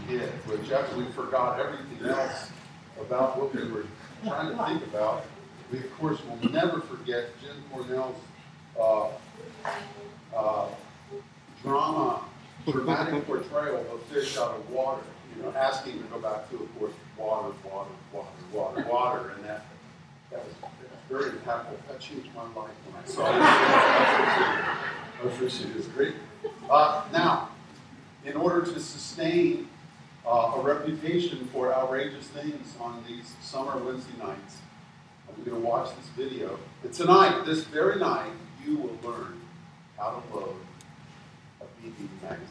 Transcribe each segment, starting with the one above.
hit, which after we forgot everything else about what we were trying to think about, we of course will never forget Jim Cornell's dramatic portrayal of fish out of water. You know, asking to go back to, of course, water, and that was very impactful. That changed my life when I saw it. I appreciate it. Great. Now, in order to sustain a reputation for outrageous things on these summer Wednesday nights, I'm going to watch this video. And tonight, this very night, you will learn how to load a BB magazine.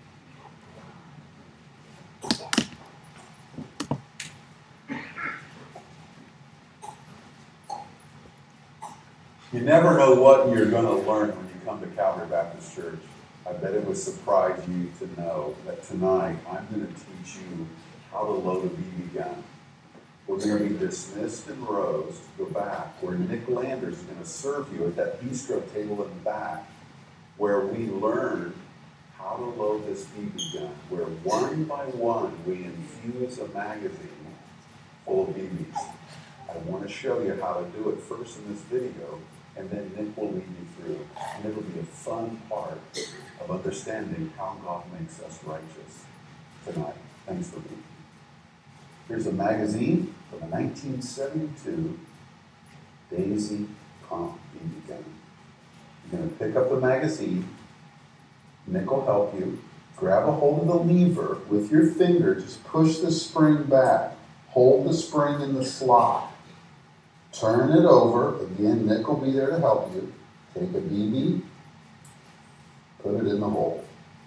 You never know what you're going to learn when you come to Calvary Baptist Church. I bet it would surprise you to know that tonight I'm going to teach you how to load a BB gun. We're going to be dismissed in rows to go back where Nick Landers is going to serve you at that bistro table in the back where we learn how to load this BB gun, where one by one we infuse a magazine full of BBs. I want to show you how to do it first in this video, and then Nick will lead you through. And it'll be a fun part of understanding how God makes us righteous tonight. Thanks for being here. Here's a magazine from a 1972 Daisy Pump BB gun. You're going to pick up the magazine. Nick will help you. Grab a hold of the lever with your finger. Just push the spring back. Hold the spring in the slot. Turn it over. Again, Nick will be there to help you. Take a BB. Put it in the hole.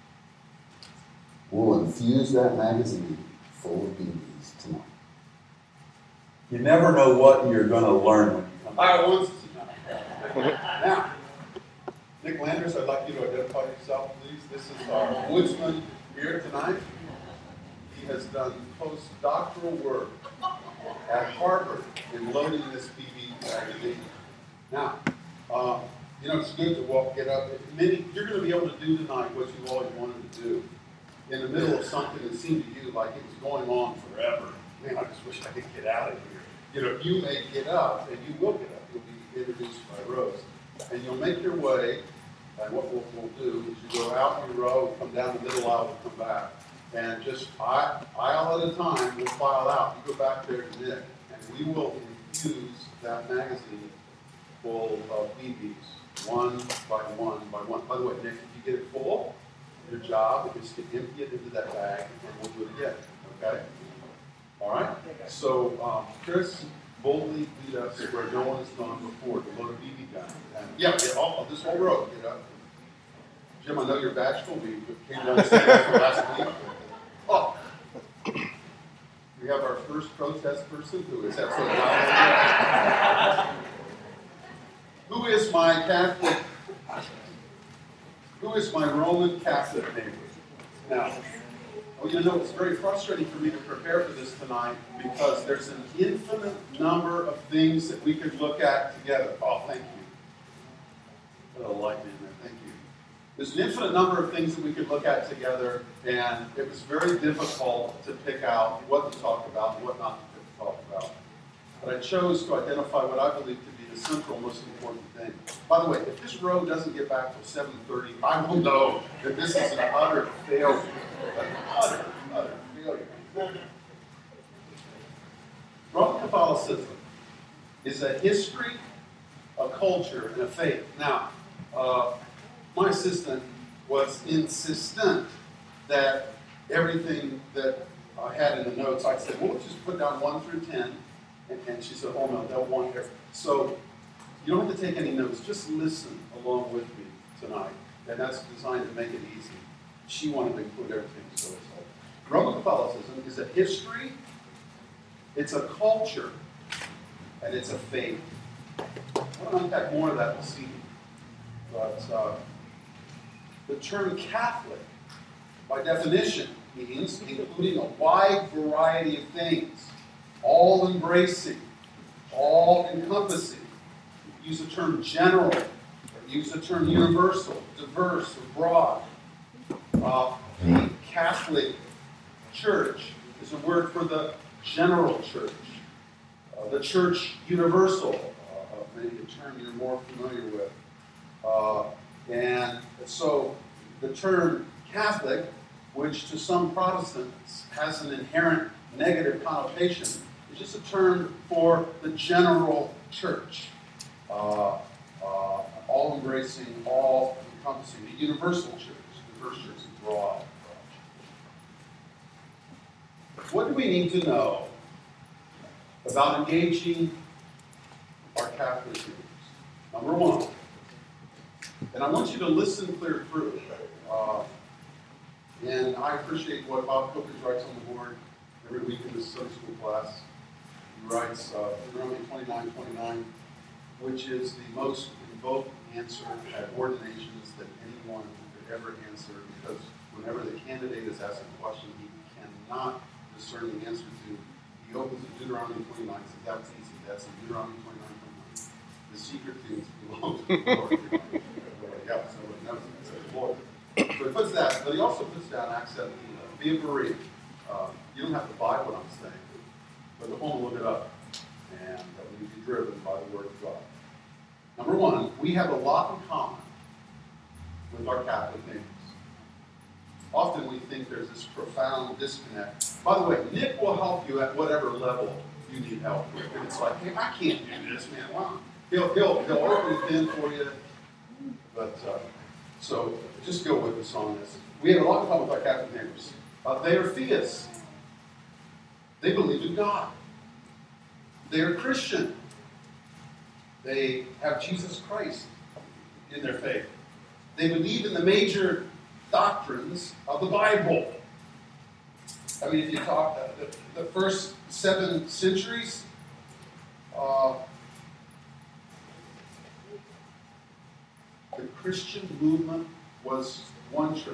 We'll infuse that magazine full of BBs tonight. You never know what you're going to learn when you come back. All right, once now, Nick Landers, I'd like you to identify yourself, please. This is our woodsman here tonight. He has done postdoctoral work at Harvard in loading this BB magazine. Now, you know, it's good to get up. You're going to be able to do tonight what you always wanted to do in the middle of something that seemed to you like it was going on forever. Man, I just wish I could get out of here. You know, you may get up, and you will get up. You'll be introduced by rows. And you'll make your way, and what we'll do is you go out in your row, come down the middle aisle, and come back. And just aisle at a time, we'll file out. You go back there to Nick, and we will infuse that magazine full of BBs, one by one by one. By the way, Nick, if you get it full, your job is to empty it into that bag, and we'll do it again, okay? All right? So, Chris boldly lead us where no one has gone before to load a BB gun. And this whole row, get up. Jim, I know you're bashful. We came downstairs for last week. Oh, we have our first protest person who is absolutely not. Who is my Catholic? Who is my Roman Catholic neighbor? Now, you know, it's very frustrating for me to prepare for this tonight because there's an infinite number of things that we could look at together. Oh, thank you. What a light in there. Thank you. There's an infinite number of things that we could look at together, and it was very difficult to pick out what to talk about and what not to talk about. But I chose to identify what I believe to be the central, most important thing. By the way, if this row doesn't get back till 7:30, I will know that this is an utter failure. An utter failure. Roman Catholicism is a history, a culture, and a faith. Now, my assistant was insistent that everything that I had in the notes, I said, well, let's just put down 1 through 10. And she said, oh no, they'll want here. So you don't have to take any notes. Just listen along with me tonight. And that's designed to make it easy. She wanted to include everything. So it's all. Roman Catholicism is a history, it's a culture, and it's a faith. I want to unpack more of that this evening. But the term Catholic, by definition, means including a wide variety of things, all-embracing, all-encompassing. Use the term general, or use the term universal, diverse, or broad. Catholic church is a word for the general church, the church universal, maybe a term you're more familiar with. And so the term Catholic, which to some Protestants has an inherent negative connotation, is just a term for the general church, all-embracing, all-encompassing, the universal church. The first church is broad. What do we need to know about engaging our Catholic groups? Number one, and I want you to listen clear through. And I appreciate what Bob Cookers writes on the board every week in his Sunday school class. He writes Deuteronomy 29:29, which is the most invoked answer at ordinations that anyone could ever answer, because whenever the candidate is asked a question he cannot discern the answer to, he opens to Deuteronomy 29 and says, that's easy, that's in Deuteronomy 29:29. The secret things belong to the Lord. Yeah, so he knows it, it's the Lord. So he puts that, but he also puts down Acts 17, be a Berean. You don't have to buy what I'm saying, but go home and look it up, and we be driven by the Word of God. Number one, we have a lot in common with our Catholic neighbors. Often we think there's this profound disconnect. By the way, Nick will help you at whatever level you need help with. And it's like, hey, I can't do this, man. Wow. He'll open it in for you. But so just go with us on this. We have a lot in common with our Catholic neighbors. They are theists. They believe in God. They are Christian. They have Jesus Christ in their faith. They believe in the major doctrines of the Bible. I mean, if you talk the first 7 centuries, the Christian movement was one church.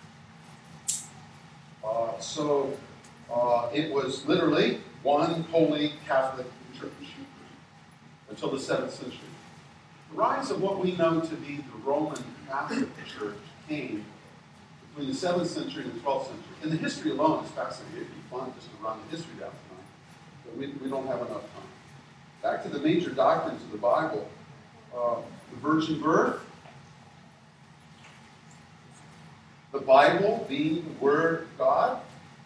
It was literally one holy Catholic church until the 7th century. The rise of what we know to be the Roman Catholic Church came between the 7th century and the 12th century. And the history alone is fascinating. It'd be fun just to run the history down tonight, but we don't have enough time. Back to the major doctrines of the Bible, the virgin birth, the Bible being the Word of God.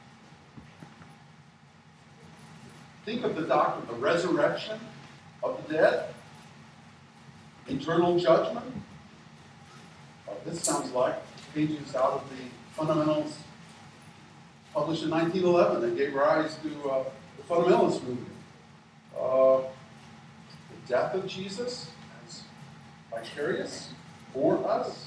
Think of the doctrine, the resurrection of the dead, eternal judgment. This sounds like pages out of the Fundamentals published in 1911 that gave rise to the Fundamentalist movement. The death of Jesus as vicarious for us.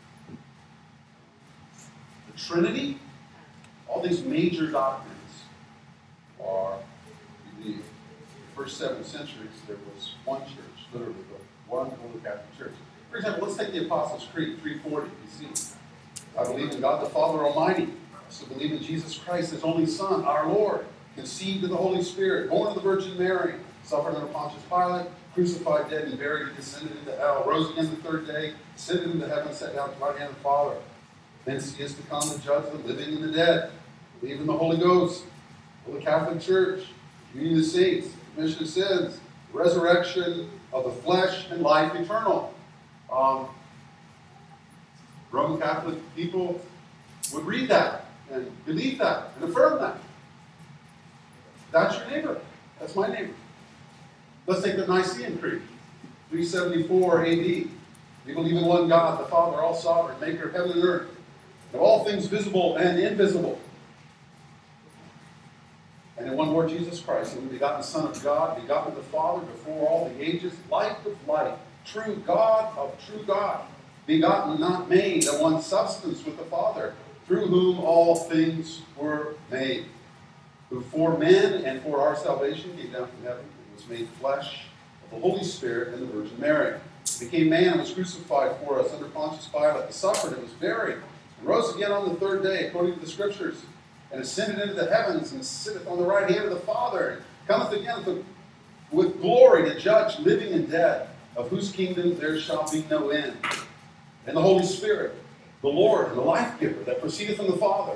The Trinity. All these major doctrines are believed. In the first 7 centuries, there was one church, literally, the one Holy Catholic Church. For example, let's take the Apostles' Creed, 340 BC. I believe in God the Father Almighty. I also believe in Jesus Christ, His only Son, our Lord, conceived of the Holy Spirit, born of the Virgin Mary, suffered under Pontius Pilate, crucified, dead, and buried, descended into hell, rose again the 3rd day, ascended into heaven, sat down at the right hand of the Father. Thence He is to come to judge the living and the dead. I believe in the Holy Ghost, the Catholic Church, communion of the saints, remission of sins, resurrection of the flesh, and life eternal. Roman Catholic people would read that and believe that and affirm that. That's your neighbor. That's my neighbor. Let's take the Nicene Creed, 374 AD. We believe in one God, the Father, all sovereign, maker of heaven and earth, of all things visible and invisible. And in one Lord Jesus Christ, the only begotten Son of God, begotten of the Father before all the ages, light of light, true God of true God, begotten, not made, of one substance with the Father, through whom all things were made, who for men and for our salvation came down from heaven and was made flesh of the Holy Spirit and the Virgin Mary. He became man and was crucified for us under Pontius Pilate. He suffered and was buried, and rose again on the 3rd day, according to the Scriptures, and ascended into the heavens, and sitteth on the right hand of the Father, and cometh again with glory to judge living and dead, of whose kingdom there shall be no end. And the Holy Spirit, the Lord, and the life giver that proceedeth from the Father,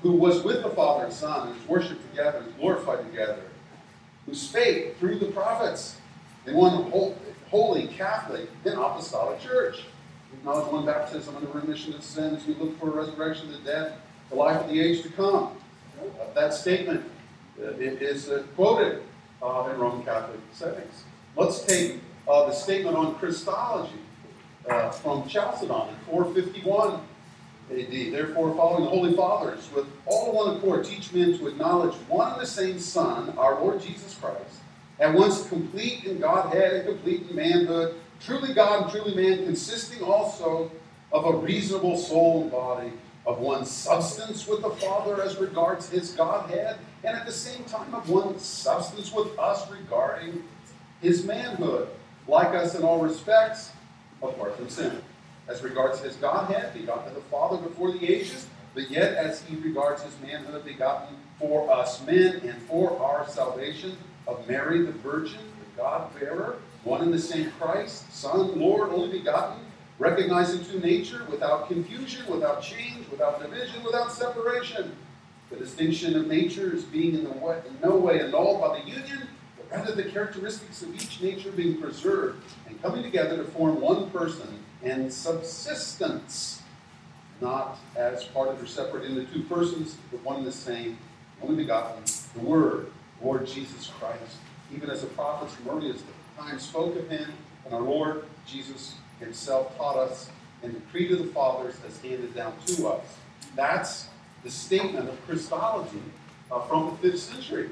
who was with the Father and Son, and is worshipped together, and is glorified together, who spake through the prophets in one holy, Catholic, and apostolic church. We acknowledge one baptism under remission of sins. We look for a resurrection of the dead, the life of the age to come. That statement it is quoted in Roman Catholic settings. Let's take the statement on Christology from Chalcedon in 451 A.D. Therefore, following the Holy Fathers, with all one accord, teach men to acknowledge one and the same Son, our Lord Jesus Christ, at once complete in Godhead and complete in manhood, truly God and truly man, consisting also of a reasonable soul and body, of one substance with the Father as regards his Godhead, and at the same time of one substance with us regarding his manhood, like us in all respects, apart from sin. As regards his Godhead, begotten of the Father before the ages, but yet as he regards his manhood, begotten for us men and for our salvation, of Mary the Virgin, the God-bearer, one and the same Christ, Son, Lord, only begotten, recognizing true nature, without confusion, without change, without division, without separation. The distinction of natures being in no way annulled by the union, but rather the characteristics of each nature being preserved and coming together to form one person and subsistence, not as parted or separate into two persons, but one and the same, only begotten, the Word, Lord Jesus Christ, even as the prophets from earliest time spoke of him, and our Lord Jesus himself taught us, and the creed of the fathers has handed down to us. That's the statement of Christology from the 5th century.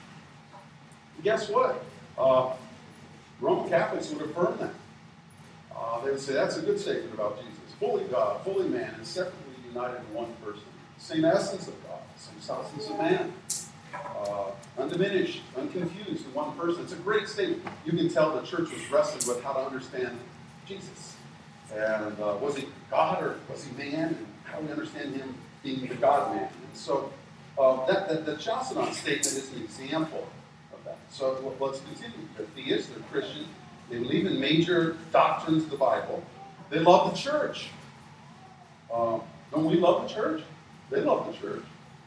And guess what? Roman Catholics would affirm that. They would say that's a good statement about Jesus. Fully God, fully man, inseparably united in one person. Same essence of God, same substance of man. Undiminished, unconfused in one person. It's a great statement. You can tell the church was wrestling with how to understand Jesus. And was he God or was he man? And how do we understand him being the God-man? And so the Chalcedon statement is an example of that. So let's continue. They're theists, they're Christian. They believe in major doctrines of the Bible. They love the church. Don't we love the church? They love the church.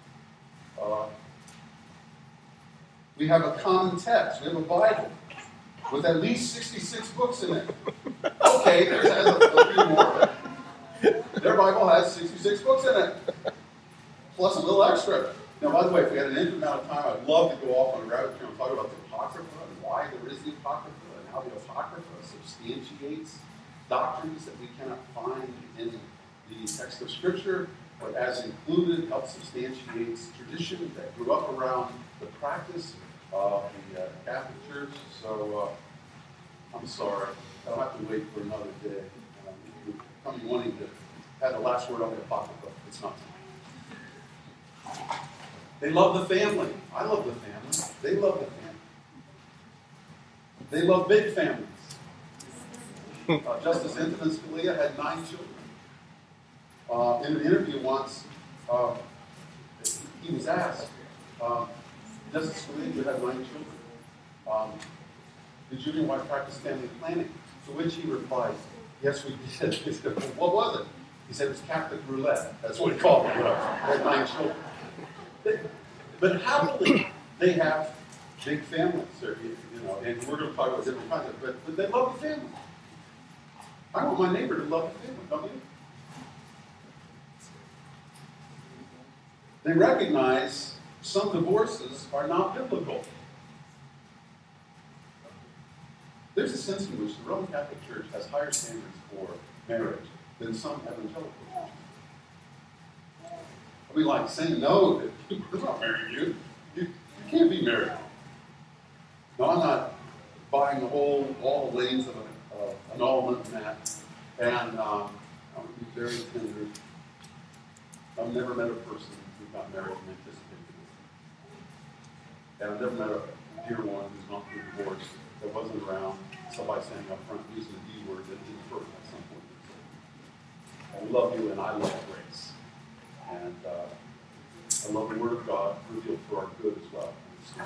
We have a common text. We have a Bible with at least 66 books in it. Okay, there's a few more. Their Bible has 66 books in it, plus a little extra. Now, by the way, if we had an infinite amount of time, I'd love to go off on a rabbit trail and talk about the Apocrypha and why there is the Apocrypha and how the Apocrypha substantiates doctrines that we cannot find in the text of Scripture, but as included, helps substantiate tradition that grew up around the practice of the Catholic Church. So I'm sorry, I'll have to wait for another day. If you come wanting to have the last word on the Apocrypha, it's not tonight. They love the family. I love the family. They love the family. They love big families. Justice Antonin Scalia had 9 children. In an interview once, he was asked, Justice Scalia, you had 9 children. Did you and your wife practice family planning? To which he replied, yes, we did. He said, well, what was it? He said, it was Catholic roulette. That's what he called it. They had 9 children. But happily, they have big families. And we're going to talk about different kinds of, but they love the family. I want my neighbor to love the family, don't you? They recognize some divorces are not biblical. There's a sense in which the Roman Catholic Church has higher standards for marriage than some evangelical churches. I mean, like saying no, they're not marrying you. You can't be married. No, I'm not buying all the lanes of annulment and that. And I'm going to be very tender. I've never met a person who got married and anticipated this. And I've never met a dear one who's gone through divorce that wasn't around somebody standing up front using the D word that didn't hurt at some point. I love you and I love grace. And I love the Word of God revealed for our good as well.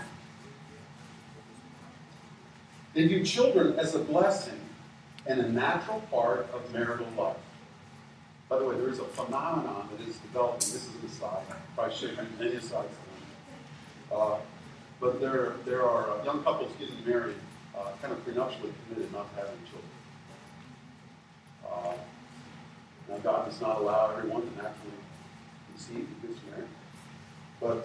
They view children as a blessing and a natural part of marital life. By the way, there is a phenomenon that is developing. This is an aside. Probably shouldn't have any asides. But there are young couples getting married, kind of prenuptially committed, not having children. Now, God does not allow everyone to naturally conceive who gets married. But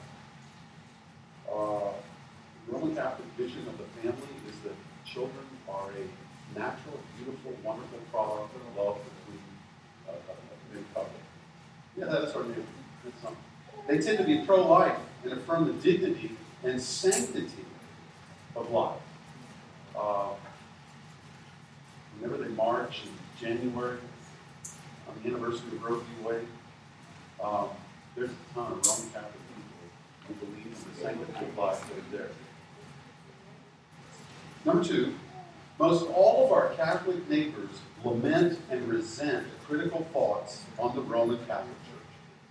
the Roman Catholic vision of the family is that children are a natural, beautiful, wonderful product of love between a new couple. Yeah, that's our name. They tend to be pro-life and affirm the dignity and sanctity of life. Whenever they march in January on the anniversary of Roe v. Wade, there's a ton of Roman Catholic people who believe in the sanctity of life that is there. Number two, most all of our Catholic neighbors lament and resent critical thoughts on the Roman Catholic Church.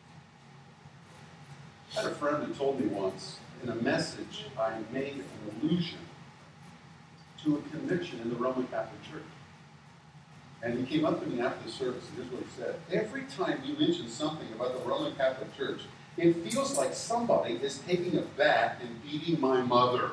I had a friend who told me once, in a message, I made an allusion to a conviction in the Roman Catholic Church. And he came up to me after the service, and here's what he said. Every time you mention something about the Roman Catholic Church, it feels like somebody is taking a bat and beating my mother.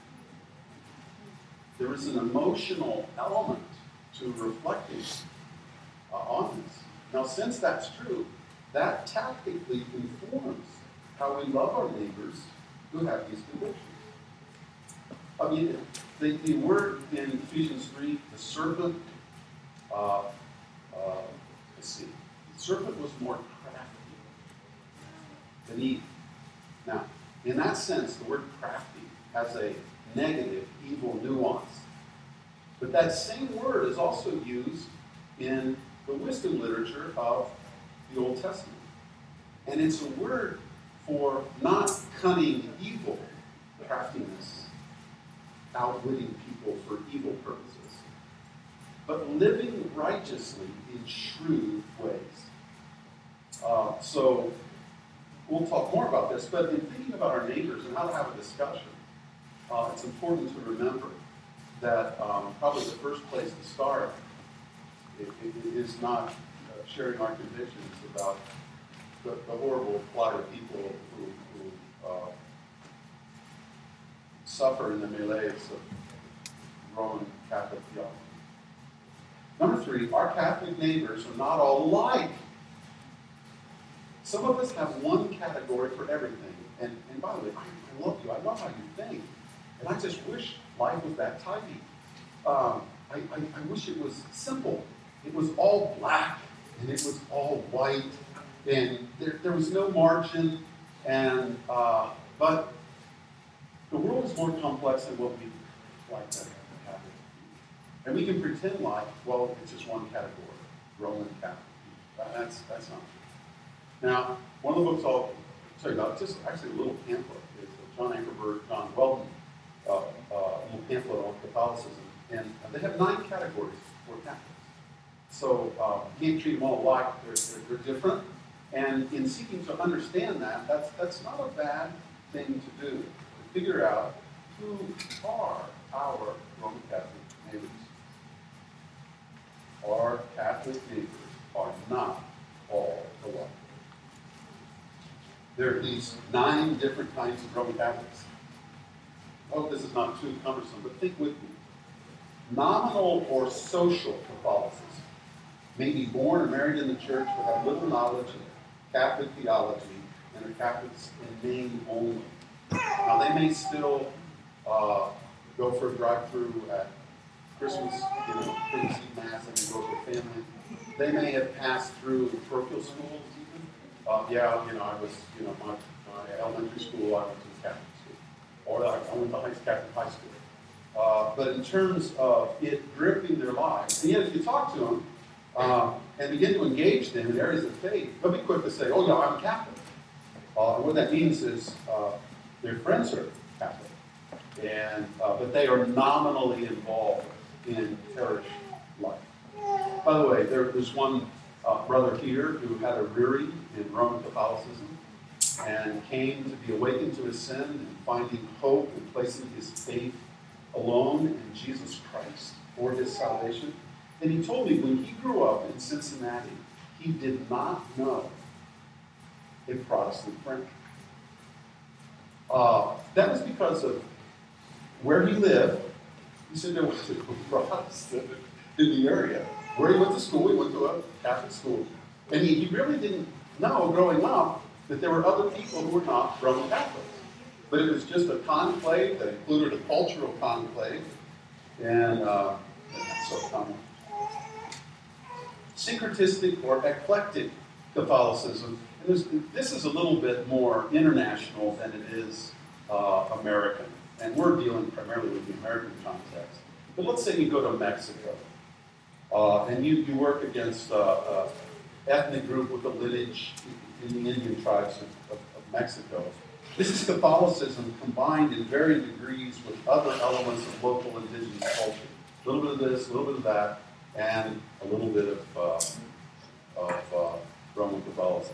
There is an emotional element to reflecting on this. Now, since that's true, that tactically informs how we love our neighbors who have these convictions. I mean, the word in Ephesians 3, the serpent, let's see, the serpent was more crafty than Eve. Now, in that sense, the word crafty has a negative, evil nuance. But that same word is also used in the wisdom literature of the Old Testament. And it's a word for not cunning evil, craftiness, outwitting people for evil purposes, but living righteously in shrewd ways. So we'll talk more about this, but in thinking about our neighbors and how to have a discussion, it's important to remember that probably the first place to start it is not sharing our convictions about the horrible plight of people who suffer in the melees of Roman Catholic theology. Number three, our Catholic neighbors are not all alike. Some of us have one category for everything. And by the way, I love you. I love how you think. And I just wish life was that tidy. I wish it was simple. It was all black and it was all white. And there was no margin. And but the world is more complex than what we like to have it. And we can pretend like, well, it's just one category, Roman Catholic. That's not true. Now, one of the books I'll tell you about, just actually a little pamphlet. It's a John Ankerberg, John Weldon, little pamphlet on Catholicism. And they have 9 categories for Catholics. So you can't treat them all alike. They're different. And in seeking to understand that, that's not a bad thing to do. To figure out who are our Roman Catholic neighbors. Our Catholic neighbors are not all alike. There are at least 9 different kinds of Roman Catholics. I hope this is not too cumbersome, but think with me. Nominal or social Catholicism may be born or married in the church but have little knowledge of Catholic theology and are Catholics in name only. Now, they may still go for a drive-through at Christmas, pregnancy mass, and they go for family. They may have passed through parochial schools even. I was, my elementary school, I went to Catholic school. Or I went to Catholic high school. But in terms of it gripping their lives, and yet if you talk to them and begin to engage them in areas of faith, they'll be quick to say, oh yeah, I'm Catholic. And what that means is their friends are Catholic, but they are nominally involved in parish life. By the way, there's one brother here who had a rearing in Roman Catholicism and came to be awakened to his sin and finding hope and placing his faith alone in Jesus Christ for his salvation. And he told me when he grew up in Cincinnati, he did not know a Protestant friend. That was because of where he lived. He said there was a Protestant in the area. Where he went to school, he went to a Catholic school. And he really didn't know growing up that there were other people who were not Roman Catholics. But it was just a conclave that included a cultural conclave. And so syncretistic or eclectic Catholicism. And this is a little bit more international than it is American. And we're dealing primarily with the American context. But let's say you go to Mexico, and you work against an ethnic group with a lineage in the Indian tribes of Mexico. This is Catholicism combined in varying degrees with other elements of local indigenous culture. A little bit of this, a little bit of that, and a little bit of Roman Catholicism.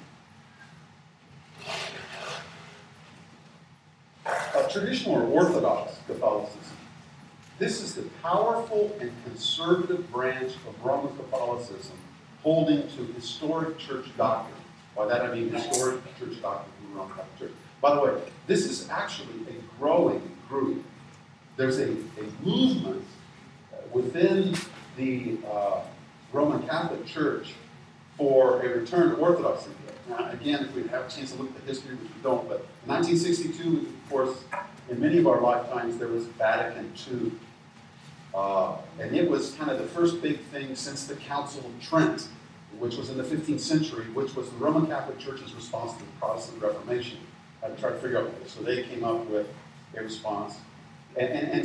Traditional or Orthodox Catholicism. This is the powerful and conservative branch of Roman Catholicism holding to historic church doctrine. By that I mean historic church doctrine in the Roman Catholic Church. By the way, this is actually a growing group. There's a movement within the Roman Catholic Church for a return to Orthodoxy. Now, again, if we have a chance to look at the history, which we don't, but in 1962, of course, in many of our lifetimes, there was Vatican II. And it was kind of the first big thing since the Council of Trent, which was in the 15th century, which was the Roman Catholic Church's response to the Protestant Reformation. I tried to figure out what this. So they came up with a response. And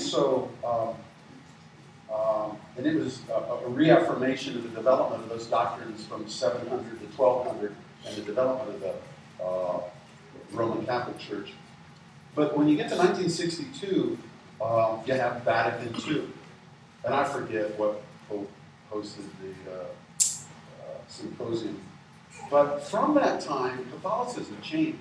it was a reaffirmation of the development of those doctrines from 700 to 1200 and the development of the Roman Catholic Church. But when you get to 1962, you have Vatican II. And I forget what hosted the symposium. But from that time, Catholicism changed.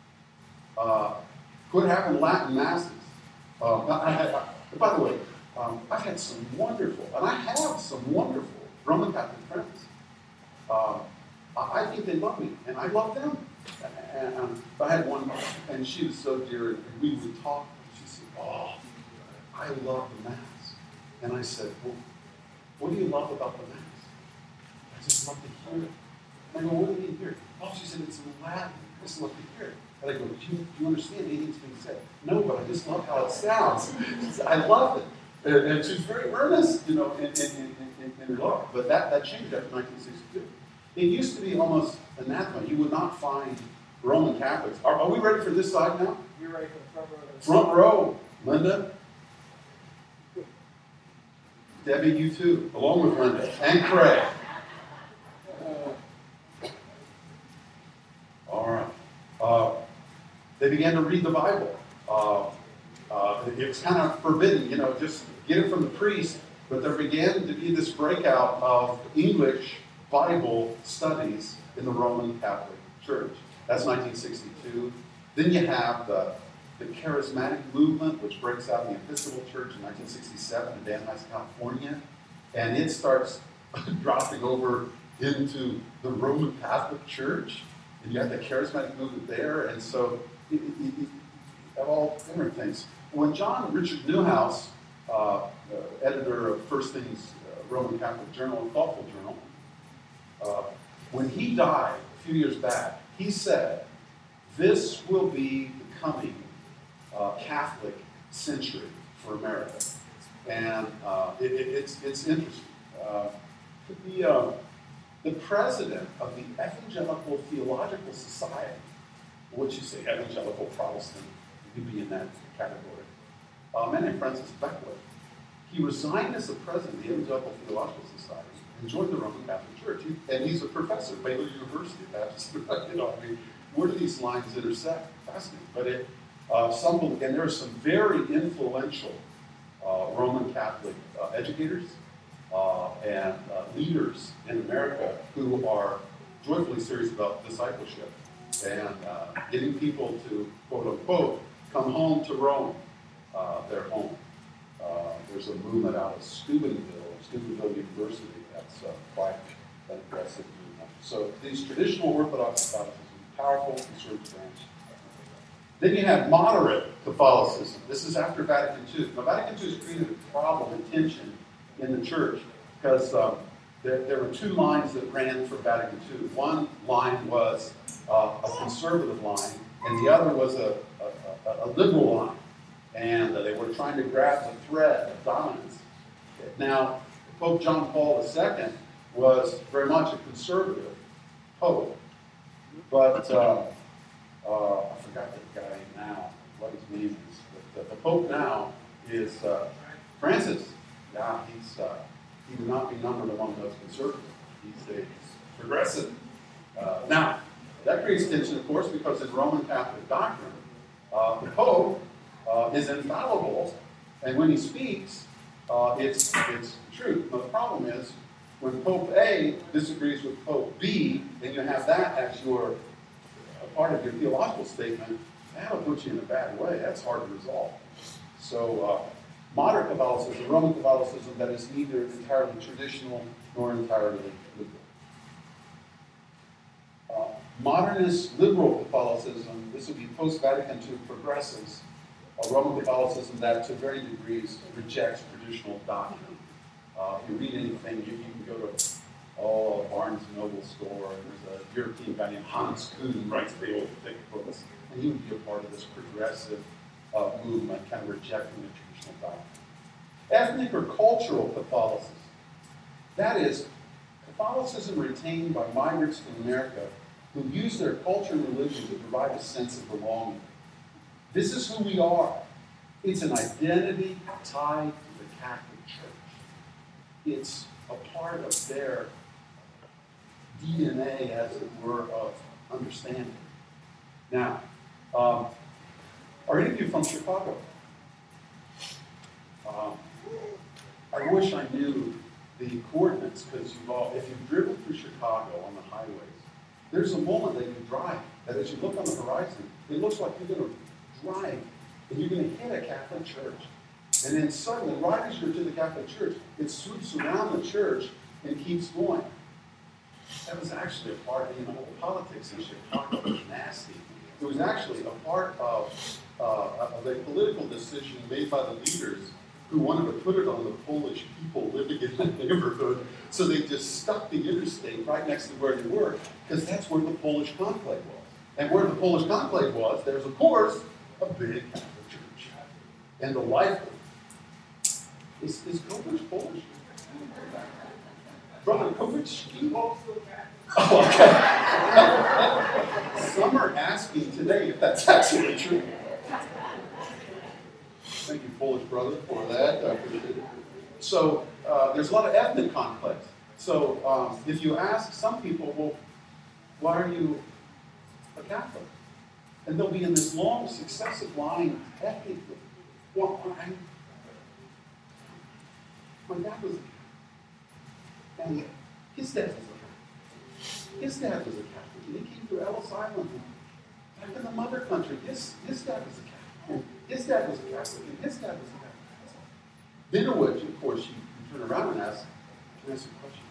Quit having Latin masses. By the way, I've had some wonderful, and I have some wonderful Roman Catholic friends. I think they love me, and I love them. And I had one, and she was so dear, and we would talk. She said, "Oh, I love the Mass." And I said, "Well, what do you love about the Mass?" I just love to hear it. And I go, "What do you hear?" "Oh," she said, "it's in Latin. I just love to hear it." And I go, do you understand anything that's being said?" "No, but I just love how it sounds." She said, "I love it." And she's very earnest, in her love. But that changed after 1962. It used to be almost anathema. You would not find Roman Catholics. Are we ready for this side now? You're ready for the front row. Front row. Linda. Debbie, you too, along with Linda. And Craig. All right. They began to read the Bible. It was kind of forbidden, just get it from the priest. But there began to be this breakout of English Bible studies in the Roman Catholic Church. That's 1962. Then you have the charismatic movement, which breaks out in the Episcopal Church in 1967 in Van Nuys, California. And it starts dropping over into the Roman Catholic Church. And you have the charismatic movement there. And so, of all different things. When John Richard Newhouse, editor of First Things Roman Catholic Journal and Thoughtful Journal, when he died a few years back, he said, "This will be the coming Catholic century for America." And it's interesting. The president of the Evangelical Theological Society, what you say, Evangelical Protestant, you'd be in that category, a man named Francis Beckwith, he resigned as the president of the Evangelical Theological Society and joined the Roman Catholic Church. And he's a professor at Baylor University. Where do these lines intersect? Fascinating. But and there are some very influential Roman Catholic educators and leaders in America who are joyfully serious about discipleship and getting people to, quote unquote, come home to Rome, their home. There's a movement out of Steubenville University. That's quite an aggressive movement. So these traditional Orthodox Catholicism, powerful conservative branch. Then you have moderate Catholicism. This is after Vatican II. Now, Vatican II has created a problem and tension in the church because there were two lines that ran for Vatican II. One line was a conservative line, and the other was a liberal line. And they were trying to grab the thread of dominance. Now, Pope John Paul II was very much a conservative pope, but I forgot the guy now, what his name is. But the pope now is Francis. Yeah, he would not be numbered among those conservatives. He's a progressive. Now, that creates tension, of course, because in Roman Catholic doctrine, the pope is infallible, and when he speaks, it's truth. Now, the problem is, when Pope A disagrees with Pope B, and you have that as your part of your theological statement, that'll put you in a bad way. That's hard to resolve. So, moderate Catholicism, Roman Catholicism, that is neither entirely traditional nor entirely liberal. Modernist liberal Catholicism, this would be post-Vatican II progressives, a Roman Catholicism that to varying degrees rejects traditional doctrine. If you read anything, you can go to a Barnes & Noble store, and there's a European guy named Hans Kuhn writes the old thick books, and he would be a part of this progressive movement, kind of rejecting the traditional doctrine. Ethnic or cultural Catholicism. That is, Catholicism retained by migrants from America who use their culture and religion to provide a sense of belonging. This is who we are. It's an identity tied to the Catholic Church. It's a part of their DNA, as it were, of understanding. Now, are any of you from Chicago? I wish I knew the coordinates, because if you've driven through Chicago on the highways, there's a moment that you drive that as you look on the horizon, it looks like you're going to drive and you're going to hit a Catholic church. And then suddenly, right as you're to the Catholic Church, it swoops around the church and keeps going. That was actually a part of, politics in Chicago was nasty. It was actually a part of a political decision made by the leaders who wanted to put it on the Polish people living in the neighborhood, so they just stuck the interstate right next to where they were, because that's where the Polish conclave was. And where the Polish conclave was, there's, of course, a big Catholic church. And the life is Kovich Polish? Brother Kovich? Oh, okay. Some are asking today if that's actually true. Thank you, Polish brother, for that. I appreciate it. So there's a lot of ethnic conflicts. So if you ask some people, well, why are you a Catholic? And they'll be in this long, successive line ethnically. Well, my dad was a Catholic. And his dad was a Catholic. His dad was a Catholic. And he came to Ellis Island. Back in the mother country, his dad was a Catholic. And his dad was a Catholic. And his dad was a Catholic. Then to which, of course, you turn around and ask, can I ask you a question?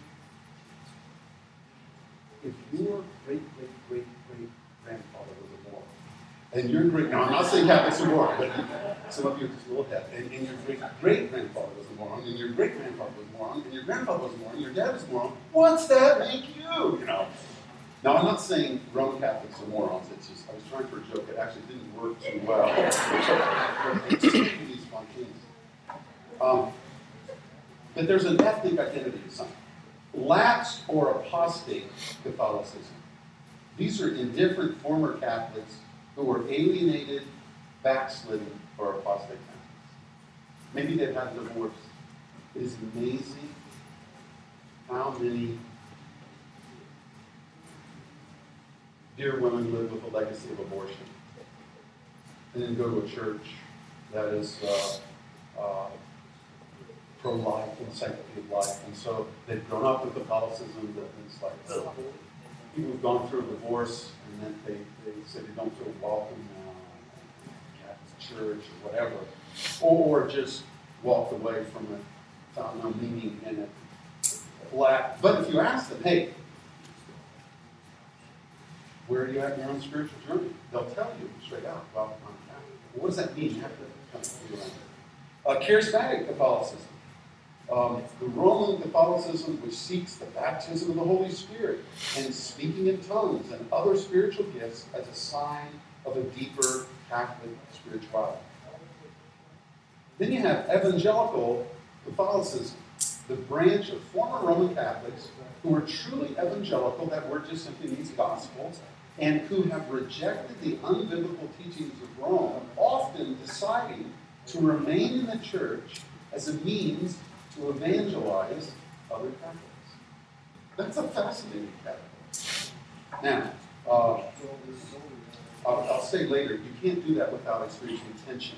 If your great-great-great-great-grandfather was a Moor, and your now I'm not saying Catholics are Moor, but some of you just a little head, and your great-great-grandfather was a Moron, and your great-grandfather was a Moron, and your grandfather was a Moron, and your dad was a Moron, what's that make you? Now, I'm not saying Roman Catholics are morons. It's just, I was trying for a joke. It actually didn't work too well. It's just these fun things. But there's an ethnic identity to something. Lapsed or apostate Catholicism. These are indifferent former Catholics who were alienated, backslidden, or apostate Catholics. Maybe they've had a divorce. It is amazing how many dear women live with a legacy of abortion and then go to a church that is pro-life and sanctity of life. And so they've grown up with Catholicism that it's like, people who've gone through a divorce and then they say they don't feel welcome in Catholic church or whatever, or just walked away from it, found no meaning in it. But if you ask them, hey, where are you at in your own spiritual journey? They'll tell you straight out, well, I'm Catholic. Well, what does that mean? You have to kind of figure around it. Charismatic Catholicism. The Roman Catholicism, which seeks the baptism of the Holy Spirit and speaking in tongues and other spiritual gifts as a sign of a deeper Catholic spirituality. Then you have Evangelical Catholicism, the branch of former Roman Catholics who are truly evangelical, that word just simply means gospel, and who have rejected the unbiblical teachings of Rome, often deciding to remain in the church as a means to evangelize other Catholics. That's a fascinating category. Now, I'll say later, you can't do that without experiencing tension.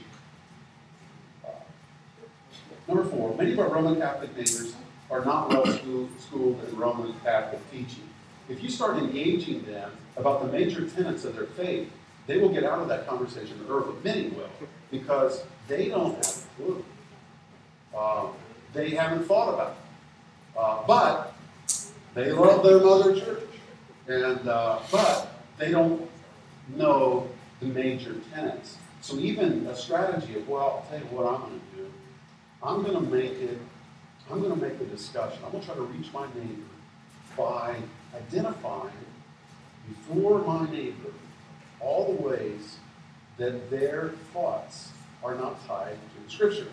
Number 4, many of our Roman Catholic neighbors are not well schooled in Roman Catholic teaching. If you start engaging them about the major tenets of their faith, they will get out of that conversation early. Many will, because they don't have a clue. They haven't thought about it. But they love their mother church. But they don't know the major tenets. So even a strategy of, well, I'll tell you what I'm going to do. I'm going to make a discussion. I'm going to try to reach my neighbor by identifying before my neighbor all the ways that their thoughts are not tied to the Scripture.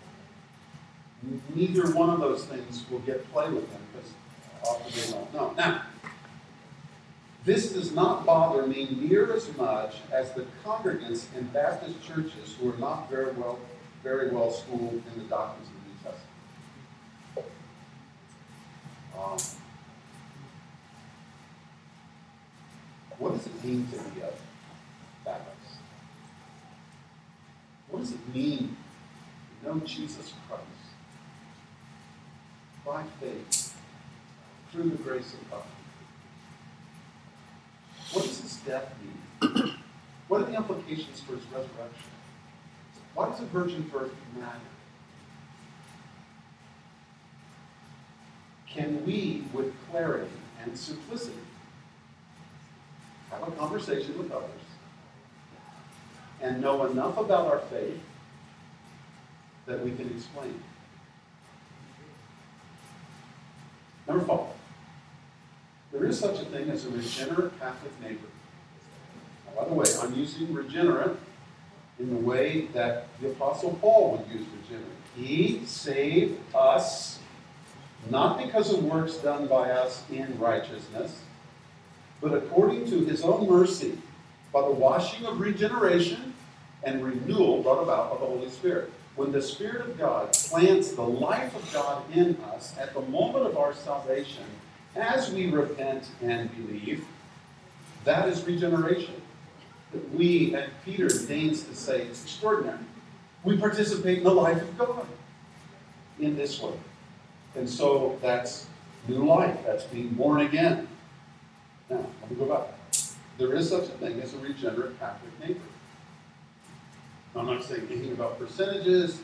Neither one of those things will get play with them because often they don't know. Now, this does not bother me near as much as the congregants in Baptist churches who are not very well schooled in the doctrines of the New Testament. What does it mean to be a Baptist? What does it mean to know Jesus Christ by faith through the grace of God? What does his death mean? What are the implications for his resurrection? Why does a virgin birth matter? Can we, with clarity and simplicity, have a conversation with others and know enough about our faith that we can explain it? Number 5. There is such a thing as a regenerate Catholic neighbor. Now, by the way, I'm using regenerate in the way that the Apostle Paul would use regenerate. He saved us not because of works done by us in righteousness, but according to his own mercy, by the washing of regeneration and renewal brought about by the Holy Spirit. When the Spirit of God plants the life of God in us at the moment of our salvation, as we repent and believe, that is regeneration. We, and Peter deigns to say, it's extraordinary. We participate in the life of God in this way. And so that's new life. That's being born again. Now, let me go back. There is such a thing as a regenerate Catholic neighbor. I'm not saying anything about percentages.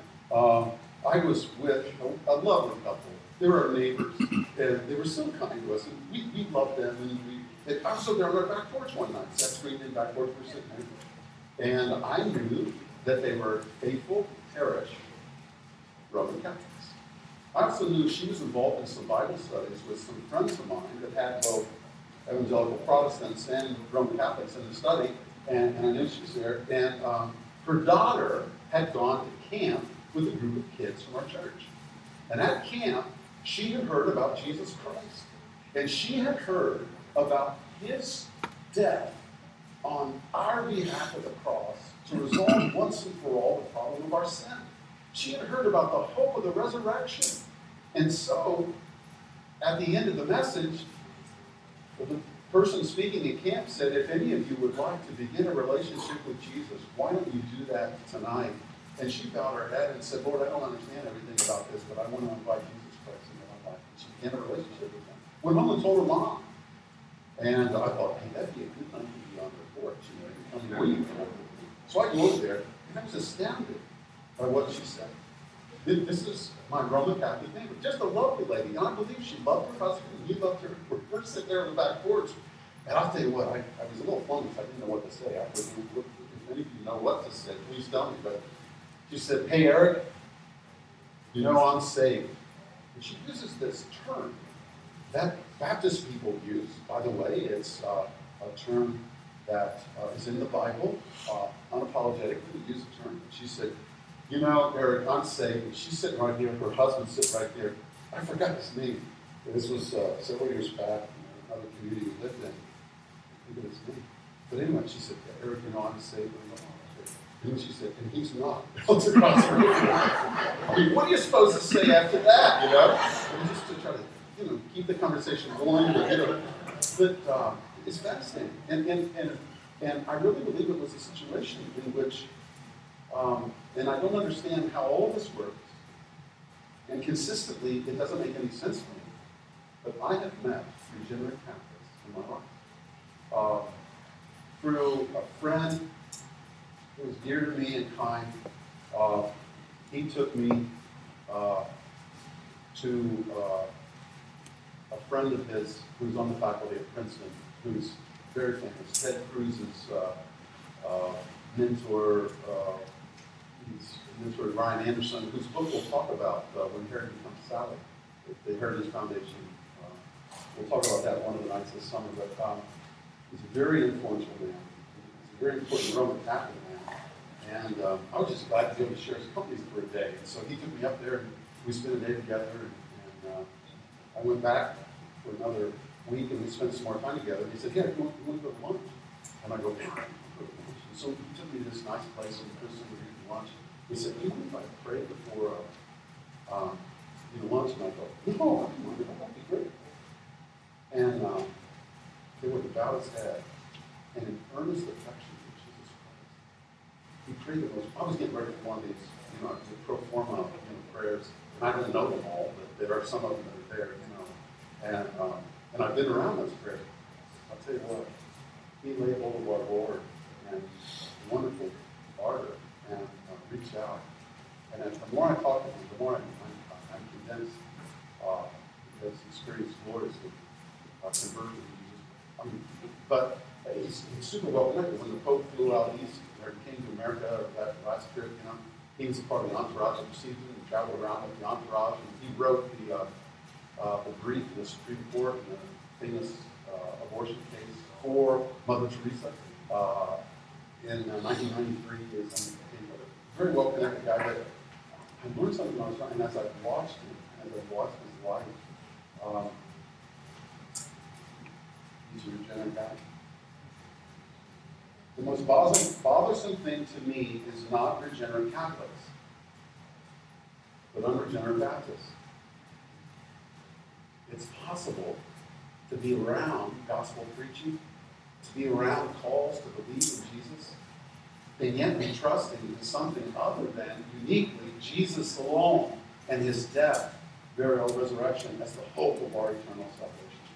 I was with a lovely couple. They were our neighbors, and they were so kind to us, and we loved them. And I was so there on our back porch one night, sat screaming in the back porch, we're sitting there. And I knew that they were faithful, parish Roman Catholics. I also knew she was involved in some Bible studies with some friends of mine that had both evangelical Protestants and Roman Catholics in the study, and I knew she was there. And her daughter had gone to camp with a group of kids from our church. And at camp, she had heard about Jesus Christ. And she had heard about his death on our behalf at the cross to resolve once and for all the problem of our sin. She had heard about the hope of the resurrection. And so, at the end of the message, the person speaking in camp said, if any of you would like to begin a relationship with Jesus, why don't you do that tonight? And she bowed her head and said, Lord, I don't understand everything about this, but I want to invite Jesus Christ into my life. And she began a relationship with him. Went home and told her mom. And I thought, hey, that'd be a good time to be on her porch. You tell me where you from. So I go over there, and I was astounded by what she said. This is my Roman Catholic neighbor, just a lovely lady. And I believe she loved her husband, and he loved her. We're sitting there on the back porch. And I'll tell you what, I was a little flummoxed. I didn't know what to say. If any of you know what to say, please tell me. But she said, hey, Eric, you know I'm saved. And she uses this term that Baptist people use. By the way, it's a term that is in the Bible, unapologetically. We use the term. She said, you know, Eric, I'm saved. And she's sitting right here. Her husband's sitting right there. I forgot his name. This was several years back in another community we lived in. I think of his name. But anyway, she said, Eric, you know, I'm saved. And then she said, and he's not. I mean, what are you supposed to say after that, you know? And just to try to, you know, keep the conversation going, but, you know. But it's fascinating. And I really believe it was a situation in which, and I don't understand how all this works. And consistently, it doesn't make any sense to me. But I have met regenerate Catholics in my life. Through a friend who was dear to me and kind, he took me to a friend of his who's on the faculty at Princeton, who's very famous, Ted Cruz's mentor. He's mentored Ryan Anderson, whose book we'll talk about when Herod Becomes Sally, the Heritage Foundation. We'll talk about that one of the nights this summer. But he's a very influential man. He's a very important Roman Catholic man. And I was just glad to be able to share his company for a day. And so he took me up there, and we spent a day together. And I went back for another week, and we spent some more time together. And he said, yeah, you want to go to lunch? And I go, yeah, I want to go to lunch. And so he took me to this nice place in Princeton where we eat lunch. He said, do you mind if I pray before lunch? And I go, no, I don't mind. That'd be great. And they were to bow his head and in earnest affection for Jesus Christ. He prayed the most. I was getting ready for one of these, the pro forma, prayers. And I don't know them all, but there are some of them that are there, And I've been around those prayers. I'll tell you what, he laid hold of our Lord and wonderful ardor and reached out. And the more I talk to him, the more I'm convinced because he experienced gloriously conversion. But he's super well connected. When the Pope flew out east or came to America that last trip, he was a part of the entourage that received him and traveled around with the entourage. And he wrote the brief in the Supreme Court in the famous abortion case for Mother Teresa in 1993. Is a very well connected guy. But I learned something when I was trying, and as I've watched him, as I've watched his life. He's a regenerate guy. The most bothersome thing to me is not regenerate Catholics, but unregenerate Baptists. It's possible to be around gospel preaching, to be around calls to believe in Jesus, and yet be trusting in something other than uniquely Jesus alone and his death, burial, resurrection as the hope of our eternal salvation.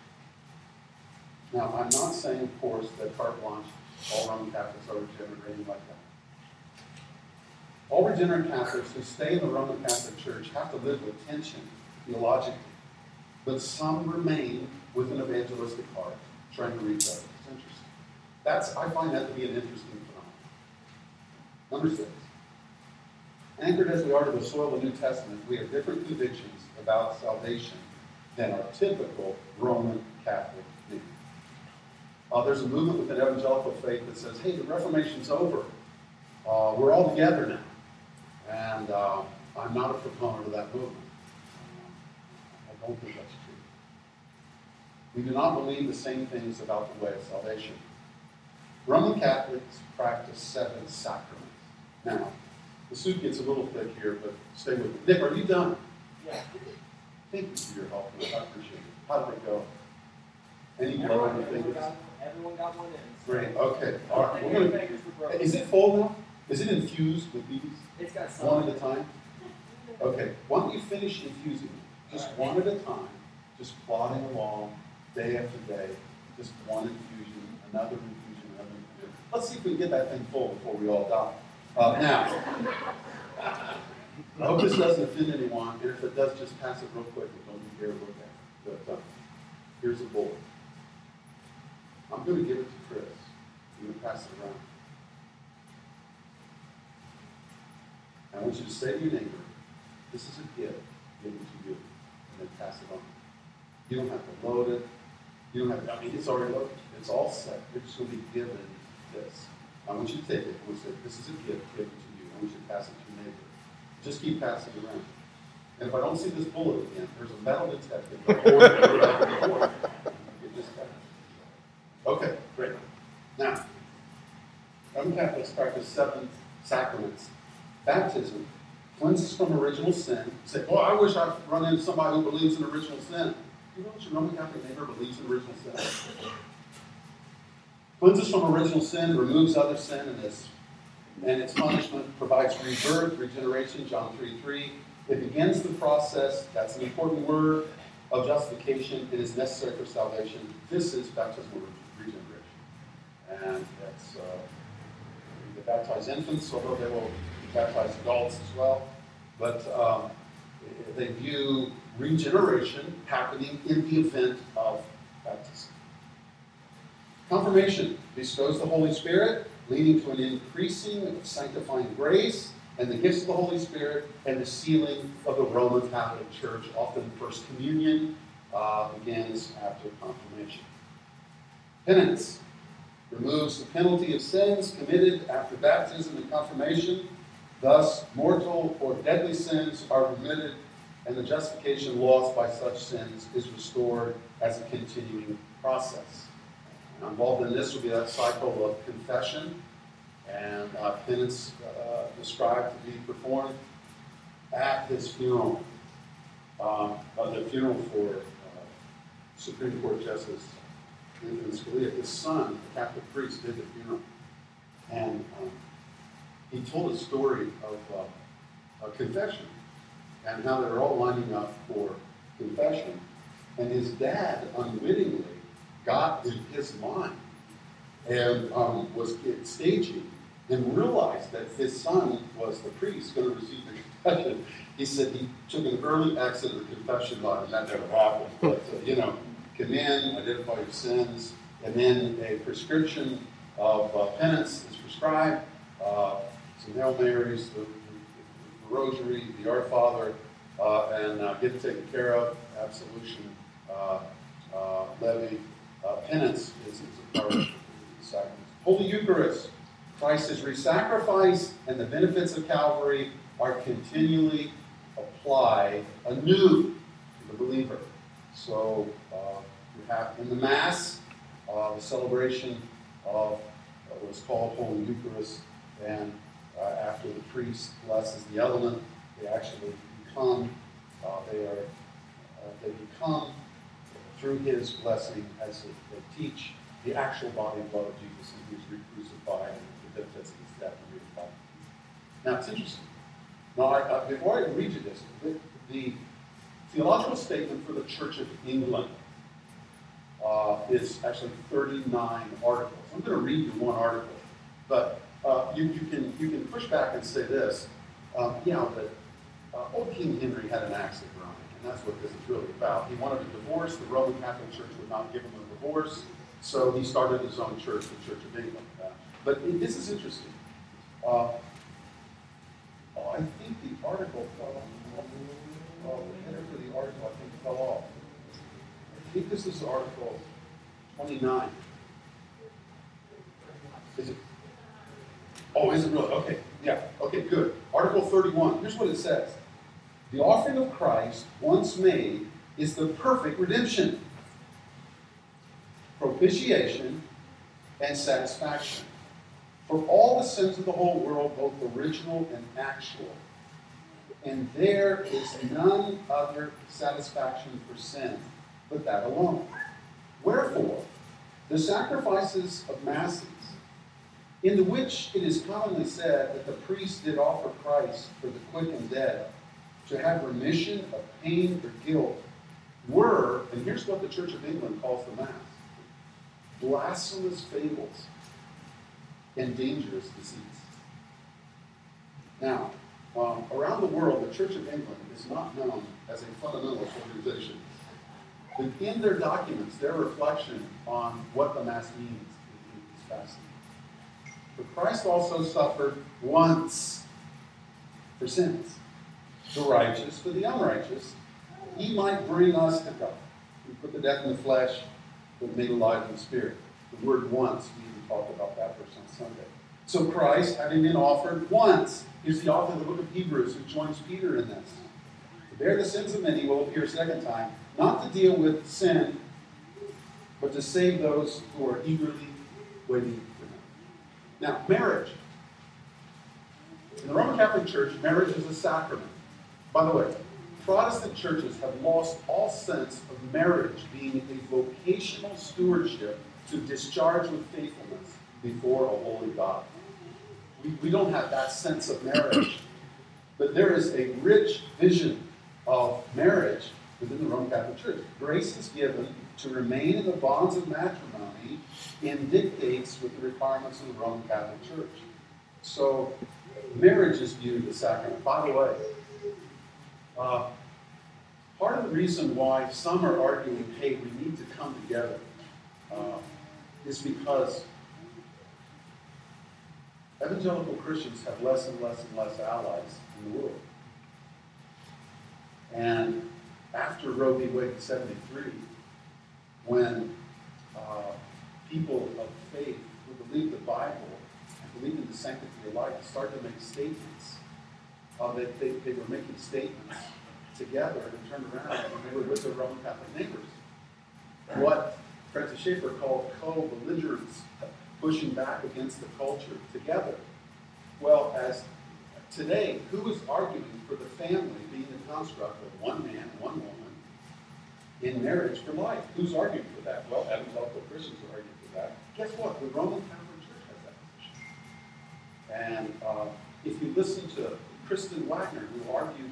Now, I'm not saying, of course, that carte blanche, all Roman Catholics are regenerate or anything like that. All regenerate Catholics who stay in the Roman Catholic Church have to live with tension theologically, but some remain with an evangelistic heart, trying to reach others. It's interesting. I find that to be an interesting phenomenon. Number 6. Anchored as we are to the soil of the New Testament, we have different convictions about salvation than our typical Roman Catholic view. There's a movement within evangelical faith that says, hey, the Reformation's over. We're all together now. And I'm not a proponent of that movement. I don't think that's true. We do not believe the same things about the way of salvation. Roman Catholics practice 7 sacraments. Now, the soup gets a little thick here, but stay with me. Nick, are you done? Yeah. Thank you for your help. I appreciate it. How did it go? Any blow on your fingers? Everyone got one in. So Great. Okay. All right. We're gonna, is it full now? Is it infused with these? It's got some. One at a time? Okay. Why don't you finish infusing it? Just one at a time. Just plodding along day after day. Just one infusion, another infusion, another infusion. Let's see if we can get that thing full before we all die. Now, I hope this doesn't offend anyone, and if it does, just pass it real quick and don't be here to look at it. But here's a bullet. I'm going to give it to Chris. I'm going to pass it around. I want you to say to your neighbor, this is a gift given to you, and then pass it on. You don't have to load it. You don't have to, it's already loaded. It's all set. You're just going to be given this. I want you to take it. I want you to say, this is a gift given to you. I want you to pass it to your neighbor. Just keep passing it around. And if I don't see this bullet again, there's a metal detector. Okay, great. Now, Roman Catholics practice 7 sacraments. Baptism cleanses from original sin. You say, oh, I wish I'd run into somebody who believes in original sin. You know what your Roman Catholic neighbor believes in original sin? Cleanses from original sin, removes other sin, and its punishment provides rebirth, regeneration, John 3:3. It begins the process, that's an important word, of justification. It is necessary for salvation. This is baptismal regeneration. And that's, they baptize infants, although they will baptize adults as well. But they view regeneration happening in the event of baptism. Confirmation bestows the Holy Spirit, leading to an increasing of sanctifying grace and the gifts of the Holy Spirit and the sealing of the Roman Catholic Church. Often First Communion begins after confirmation. Penance removes the penalty of sins committed after baptism and confirmation. Thus, mortal or deadly sins are remitted, and the justification lost by such sins is restored as a continuing process. And involved in this will be that cycle of confession and penance described to be performed at his funeral. The funeral for Supreme Court Justice Antonin Scalia. His son, a Catholic priest, did the funeral. And he told a story of a confession and how they were all lining up for confession. And his dad unwittingly got in his mind and was staging and realized that his son was the priest going to receive the confession. He said he took an early exit of the confession line, and that never happened. But, come in, identify your sins, and then a prescription of penance is prescribed. Some Hail Marys, the Rosary, the Our Father, and get it taken care of. Absolution, levy, penance is a part of the sacrament. Holy Eucharist. Christ is re-sacrificed, and the benefits of Calvary are continually applied anew to the believer. So you have in the Mass the celebration of what is called Holy Eucharist, and after the priest blesses the element, they actually become through his blessing as they teach the actual body and blood of Jesus, and who's re-crucified and the benefits of his death and re-crucified. Now it's interesting. Now, before I read you this, the theological statement for the Church of England is actually 39 articles. I'm going to read you one article, but you can push back and say this, that old King Henry had an axe to grind, and that's what this is really about. He wanted a divorce. The Roman Catholic Church would not give him a divorce, so he started his own church, the Church of England. But this is interesting. I think the article fell off. The header for the article, I think, fell off. I think this is Article 29. Is it? Oh, is it really? Okay, yeah. Okay, good. Article 31. Here's what it says. The offering of Christ, once made, is the perfect redemption, propitiation, and satisfaction for all the sins of the whole world, both original and actual. And there is none other satisfaction for sin but that alone. Wherefore, the sacrifices of masses, in which it is commonly said that the priest did offer Christ for the quick and dead, to have remission of pain or guilt, were, and here's what the Church of England calls the Mass, blasphemous fables and dangerous deceits. Now, around the world, the Church of England is not known as a fundamentalist organization. in their documents, their reflection on what the Mass means is fascinating. But Christ also suffered once for sins, the righteous for the unrighteous. He might bring us to God. We put the death in the flesh, but made alive in the spirit. The word once, we even talked about that verse on Sunday. So Christ, having been offered once, here's the author of the book of Hebrews who joins Peter in this. To bear the sins of many will appear a second time, not to deal with sin, but to save those who are eagerly waiting for him. Now, marriage. In the Roman Catholic Church, marriage is a sacrament. By the way, Protestant churches have lost all sense of marriage being a vocational stewardship to discharge with faithfulness before a holy God. We don't have that sense of marriage. But there is a rich vision of marriage within the Roman Catholic Church. Grace is given to remain in the bonds of matrimony and dictates with the requirements of the Roman Catholic Church. So marriage is viewed as sacrament. By the way, part of the reason why some are arguing, hey, we need to come together, is because evangelical Christians have less and less and less allies in the world. And after Roe v. Wade in 73, when people of faith who believed the Bible and believed in the sanctity of life started to make statements, they were making statements together and turned around and they were with their Roman Catholic neighbors. What Francis Schaeffer called co-belligerence, pushing back against the culture together. Well, as today, who is arguing for the family being the construct of one man, one woman in marriage for life? Who's arguing for that? Well, evangelical Christians are arguing for that. Guess what? The Roman Catholic Church has that position. And if you listen to Kristen Wagner, who argued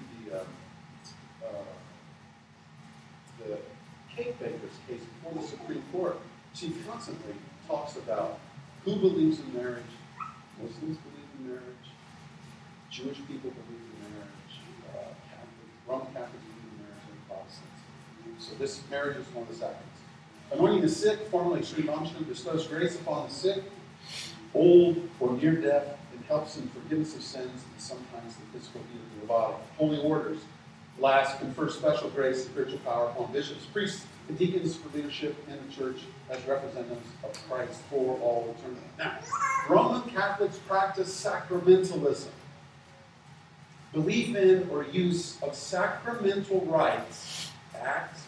the cake baker's case before the Supreme Court, she constantly talks about who believes in marriage. Muslims believe in marriage. Jewish people believe in marriage. Roman Catholics believe in marriage, and Protestants. So this marriage is one of the sacraments. Anointing the sick, formerly extreme unction, bestows grace upon the sick, old or near death, and helps in forgiveness of sins and sometimes the physical healing of the body. Holy orders. Last, confer special grace and spiritual power upon bishops, priests, and deacons for leadership in the church as representatives of Christ for all eternity. Now, Roman Catholics practice sacramentalism. Belief in or use of sacramental rites, acts.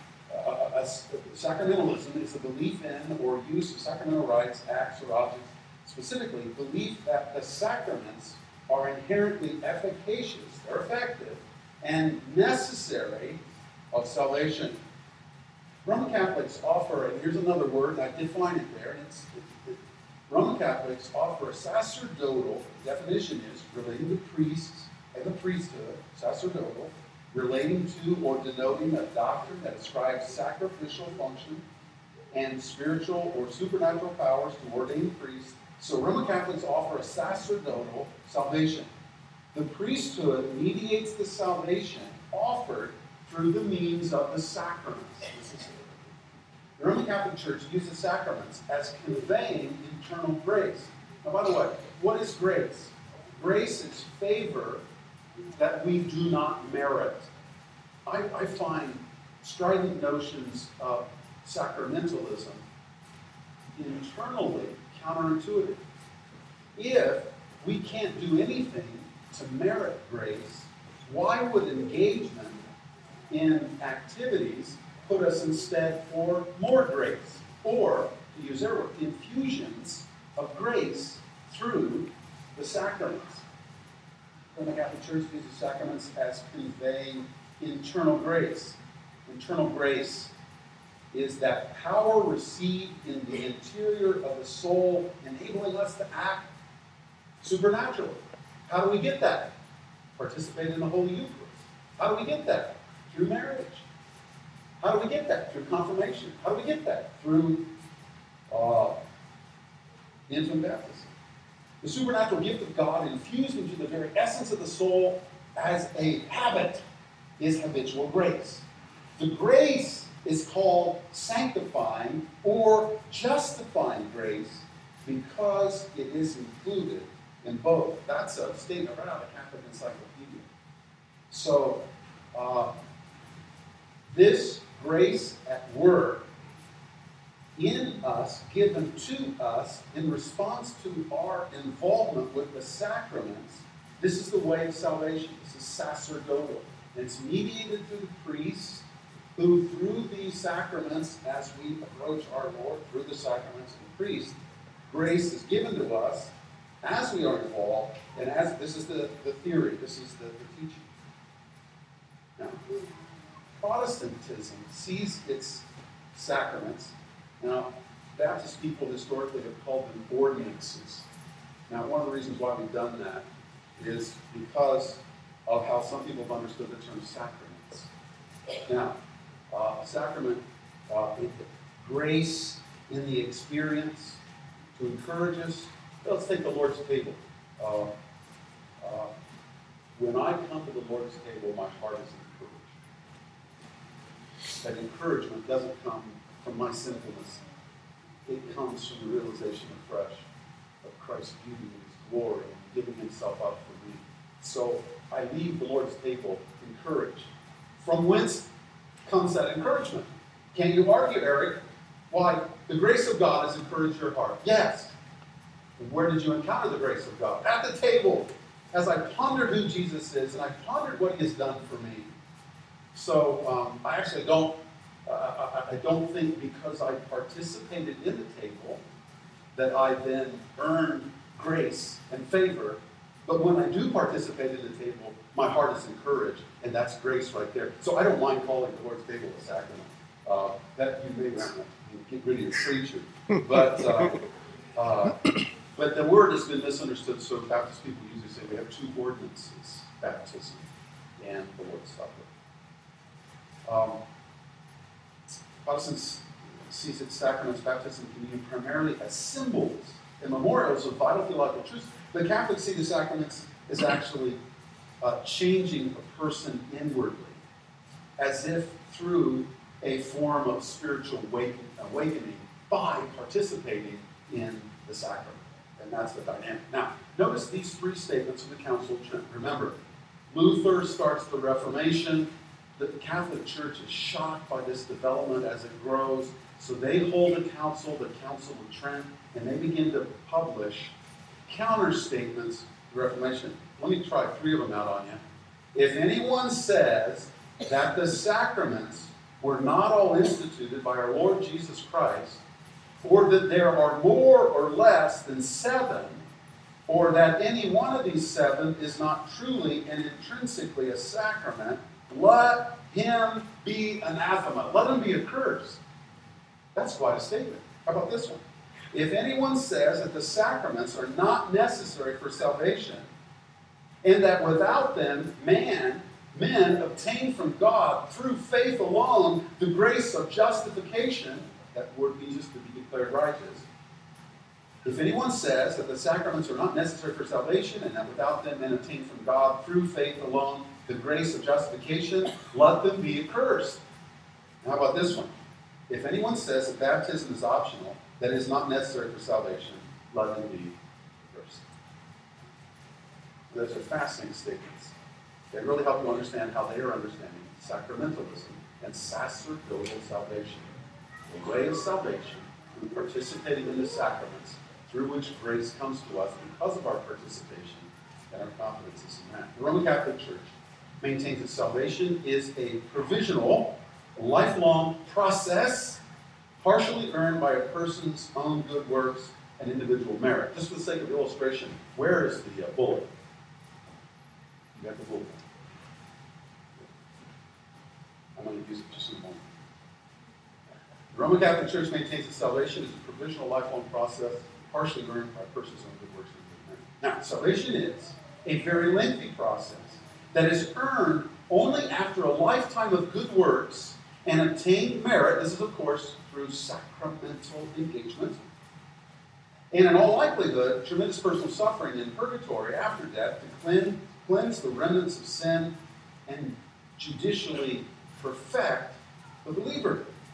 Sacramentalism is the belief in or use of sacramental rites, acts, or objects. Specifically, belief that the sacraments are inherently efficacious, they're effective, and necessary of salvation. Roman Catholics offer, and here's another word, I define it there, and Roman Catholics offer a sacerdotal, definition is relating to priests and the priesthood, sacerdotal, relating to or denoting a doctrine that ascribes sacrificial function and spiritual or supernatural powers to ordained priests. So Roman Catholics offer a sacerdotal salvation. The priesthood mediates the salvation offered through the means of the sacraments. The Roman Catholic Church uses sacraments as conveying eternal grace. Now, by the way, what is grace? Grace is favor that we do not merit. I find strident notions of sacramentalism internally counterintuitive. If we can't do anything to merit grace, why would engagement in activities put us instead for more grace? Or, to use their word, infusions of grace through the sacraments. The Catholic Church uses sacraments as conveying internal grace. Internal grace is that power received in the interior of the soul, enabling us to act supernaturally. How do we get that? Participate in the Holy Eucharist. How do we get that? Through marriage. How do we get that? Through confirmation. How do we get that? Through infant baptism. The supernatural gift of God infused into the very essence of the soul as a habit is habitual grace. The grace is called sanctifying or justifying grace because it is included in both. That's a statement right out of the Catholic Encyclopedia. So, this grace at work in us, given to us in response to our involvement with the sacraments, this is the way of salvation. This is sacerdotal. And it's mediated through the priest, who through these sacraments, as we approach our Lord through the sacraments of the priest, grace is given to us as we are involved, and as this is the theory, this is the teaching. Now, Protestantism sees its sacraments. Now, Baptist people historically have called them ordinances. Now, one of the reasons why we've done that is because of how some people have understood the term sacraments. Now, sacrament, grace in the experience to encourage us. Let's take the Lord's table. When I come to the Lord's table, my heart is encouraged. That encouragement doesn't come from my sinfulness. It comes from the realization afresh of Christ's beauty and His glory and giving Himself up for me. So I leave the Lord's table encouraged. From whence comes that encouragement? Can you argue, Eric, why the grace of God has encouraged your heart? Yes. Where did you encounter the grace of God? At the table, as I pondered who Jesus is, and I pondered what He has done for me. So I actually don't think because I participated in the table that I then earned grace and favor. But when I do participate in the table, my heart is encouraged, and that's grace right there. So I don't mind calling the Lord's table a sacrament. That you may want to get rid of your preacher. But the word has been misunderstood, so Baptist people usually say we have two ordinances, baptism and the Lord's Supper. Protestants sees its sacraments, baptism, and communion primarily as symbols and memorials of vital theological truths. The Catholics see the sacraments as actually changing a person inwardly, as if through a form of spiritual awakening by participating in the sacrament. And that's the dynamic. Now, notice these three statements of the Council of Trent. Remember, Luther starts the Reformation. The Catholic Church is shocked by this development as it grows. So they hold a council, the Council of Trent, and they begin to publish counter statements to the Reformation. Let me try three of them out on you. If anyone says that the sacraments were not all instituted by our Lord Jesus Christ, or that there are more or less than 7, or that any one of these 7 is not truly and intrinsically a sacrament, let him be anathema. Let him be accursed. That's quite a statement. How about this one? If anyone says that the sacraments are not necessary for salvation, and that without them men obtain from God through faith alone the grace of justification, that word means just to be declared righteous. If anyone says that the sacraments are not necessary for salvation, and that without them men obtain from God through faith alone the grace of justification, let them be accursed. Now, how about this one? If anyone says that baptism is optional, that is not necessary for salvation, let them be accursed. Those are fascinating statements. They really help you understand how they are understanding sacramentalism and sacerdotal salvation. The way of salvation through participating in the sacraments, through which grace comes to us because of our participation and our confidence is in that. The Roman Catholic Church maintains that salvation is a provisional, lifelong process, partially earned by a person's own good works and individual merit. Just for the sake of illustration, where is the bullet? You got the bullet. I'm going to use it just in a moment. The Roman Catholic Church maintains that salvation is a provisional, lifelong process, partially earned by a person's own good works and individual merit. Now, salvation is a very lengthy process that is earned only after a lifetime of good works and obtained merit. This is, of course, through sacramental engagement. And in all likelihood, tremendous personal suffering in purgatory after death to cleanse the remnants of sin and judicially perfect the believer.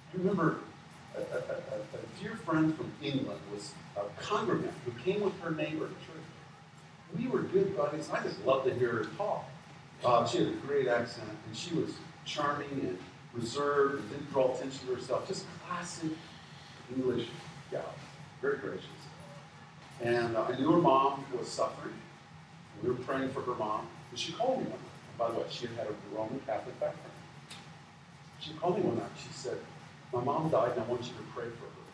I remember a dear friend from England was a congregant who came with her neighbor to church. We were good buddies. I just loved to hear her talk. She had a great accent, and she was charming and reserved and didn't draw attention to herself. Just classic English gal, very gracious. And I knew her mom was suffering. We were praying for her mom. And she called me one night. And by the way, she had a Roman Catholic background. She called me one night. She said, my mom died and I want you to pray for her.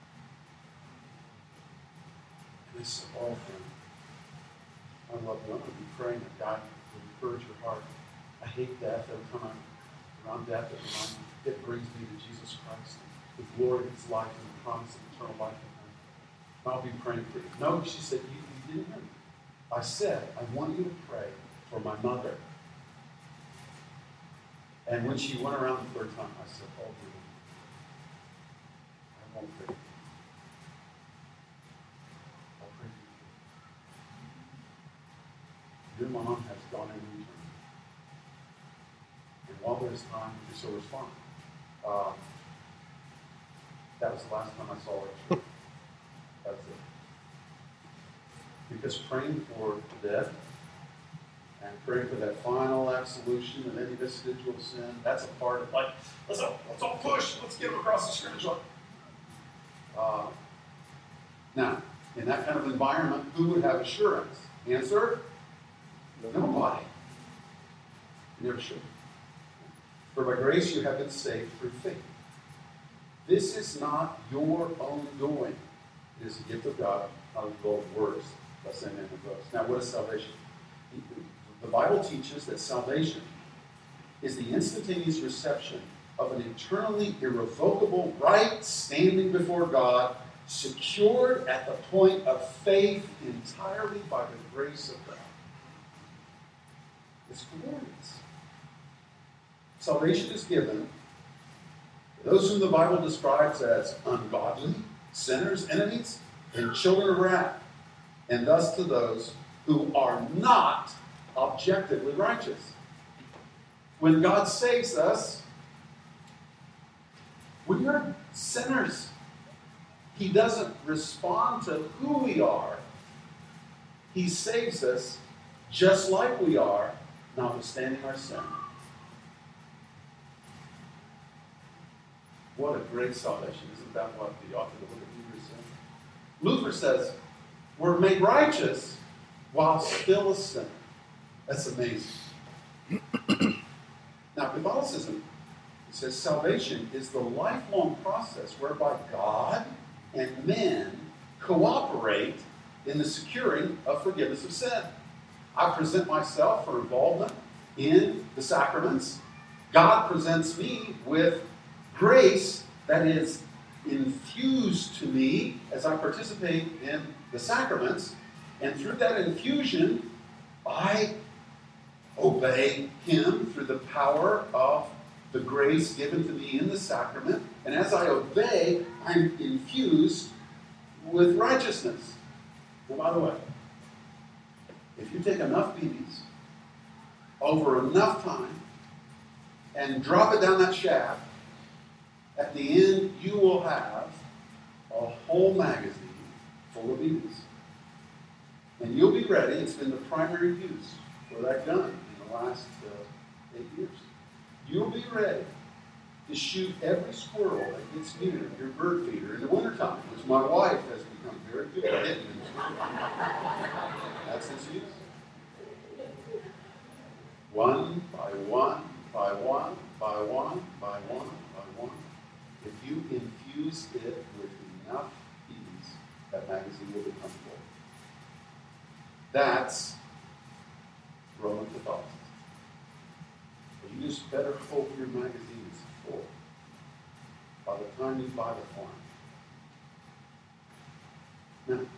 And I said, oh, friend, I love you. I'm going to be praying that God will encourage your heart. I hate death. Every time I'm around death, it brings me to Jesus Christ, the glory of his life and the promise of eternal life in him. I'll be praying for you. No, she said, you didn't hear me. I said, I want you to pray for my mother. And when she went around the third time, I said, oh, dear, I won't pray for you. I'll pray for you. Your mom has gone in eternity. And while there's time, you shall respond. That was the last time I saw her. That's it. Because praying for the dead and praying for that final absolution of any vestigial sin, that's a part of, like, let's all push, let's get them across the scrimmage line. Now, in that kind of environment, who would have assurance? Answer? Nobody. You never should. For by grace you have been saved through faith. This is not your own doing. It is a gift of God, not of gold works. That's the name of those. Now, what is salvation? The Bible teaches that salvation is the instantaneous reception of an eternally irrevocable right standing before God, secured at the point of faith entirely by the grace of God. It's glorious. Salvation is given to those whom the Bible describes as ungodly, sinners, enemies, and children of wrath, and thus to those who are not objectively righteous. When God saves us, we are sinners. He doesn't respond to who we are. He saves us just like we are, notwithstanding our sin. What a great salvation. Isn't that what the author of the book of Hebrews said? Luther says, we're made righteous while still a sinner. That's amazing. Now, Catholicism says salvation is the lifelong process whereby God and men cooperate in the securing of forgiveness of sin. I present myself for involvement in the sacraments. God presents me with grace that is infused to me as I participate in the sacraments. And through that infusion, I obey him through the power of the grace given to me in the sacrament. And as I obey, I'm infused with righteousness. Well, by the way, if you take enough BBs over enough time and drop it down that shaft, at the end you will have a whole magazine full of BBs. And you'll be ready. It's been the primary use for that gun in the last 8 years. You'll be ready to shoot every squirrel that gets near your bird feeder in the wintertime, which my wife has become very good at hitting. That's its use. One by one, by one, by one, by one, by one. If you infuse it with enough ease, that magazine will become full. That's Roman Catholicism. But you just better hope your magazine is full by the time you buy the farm. Now,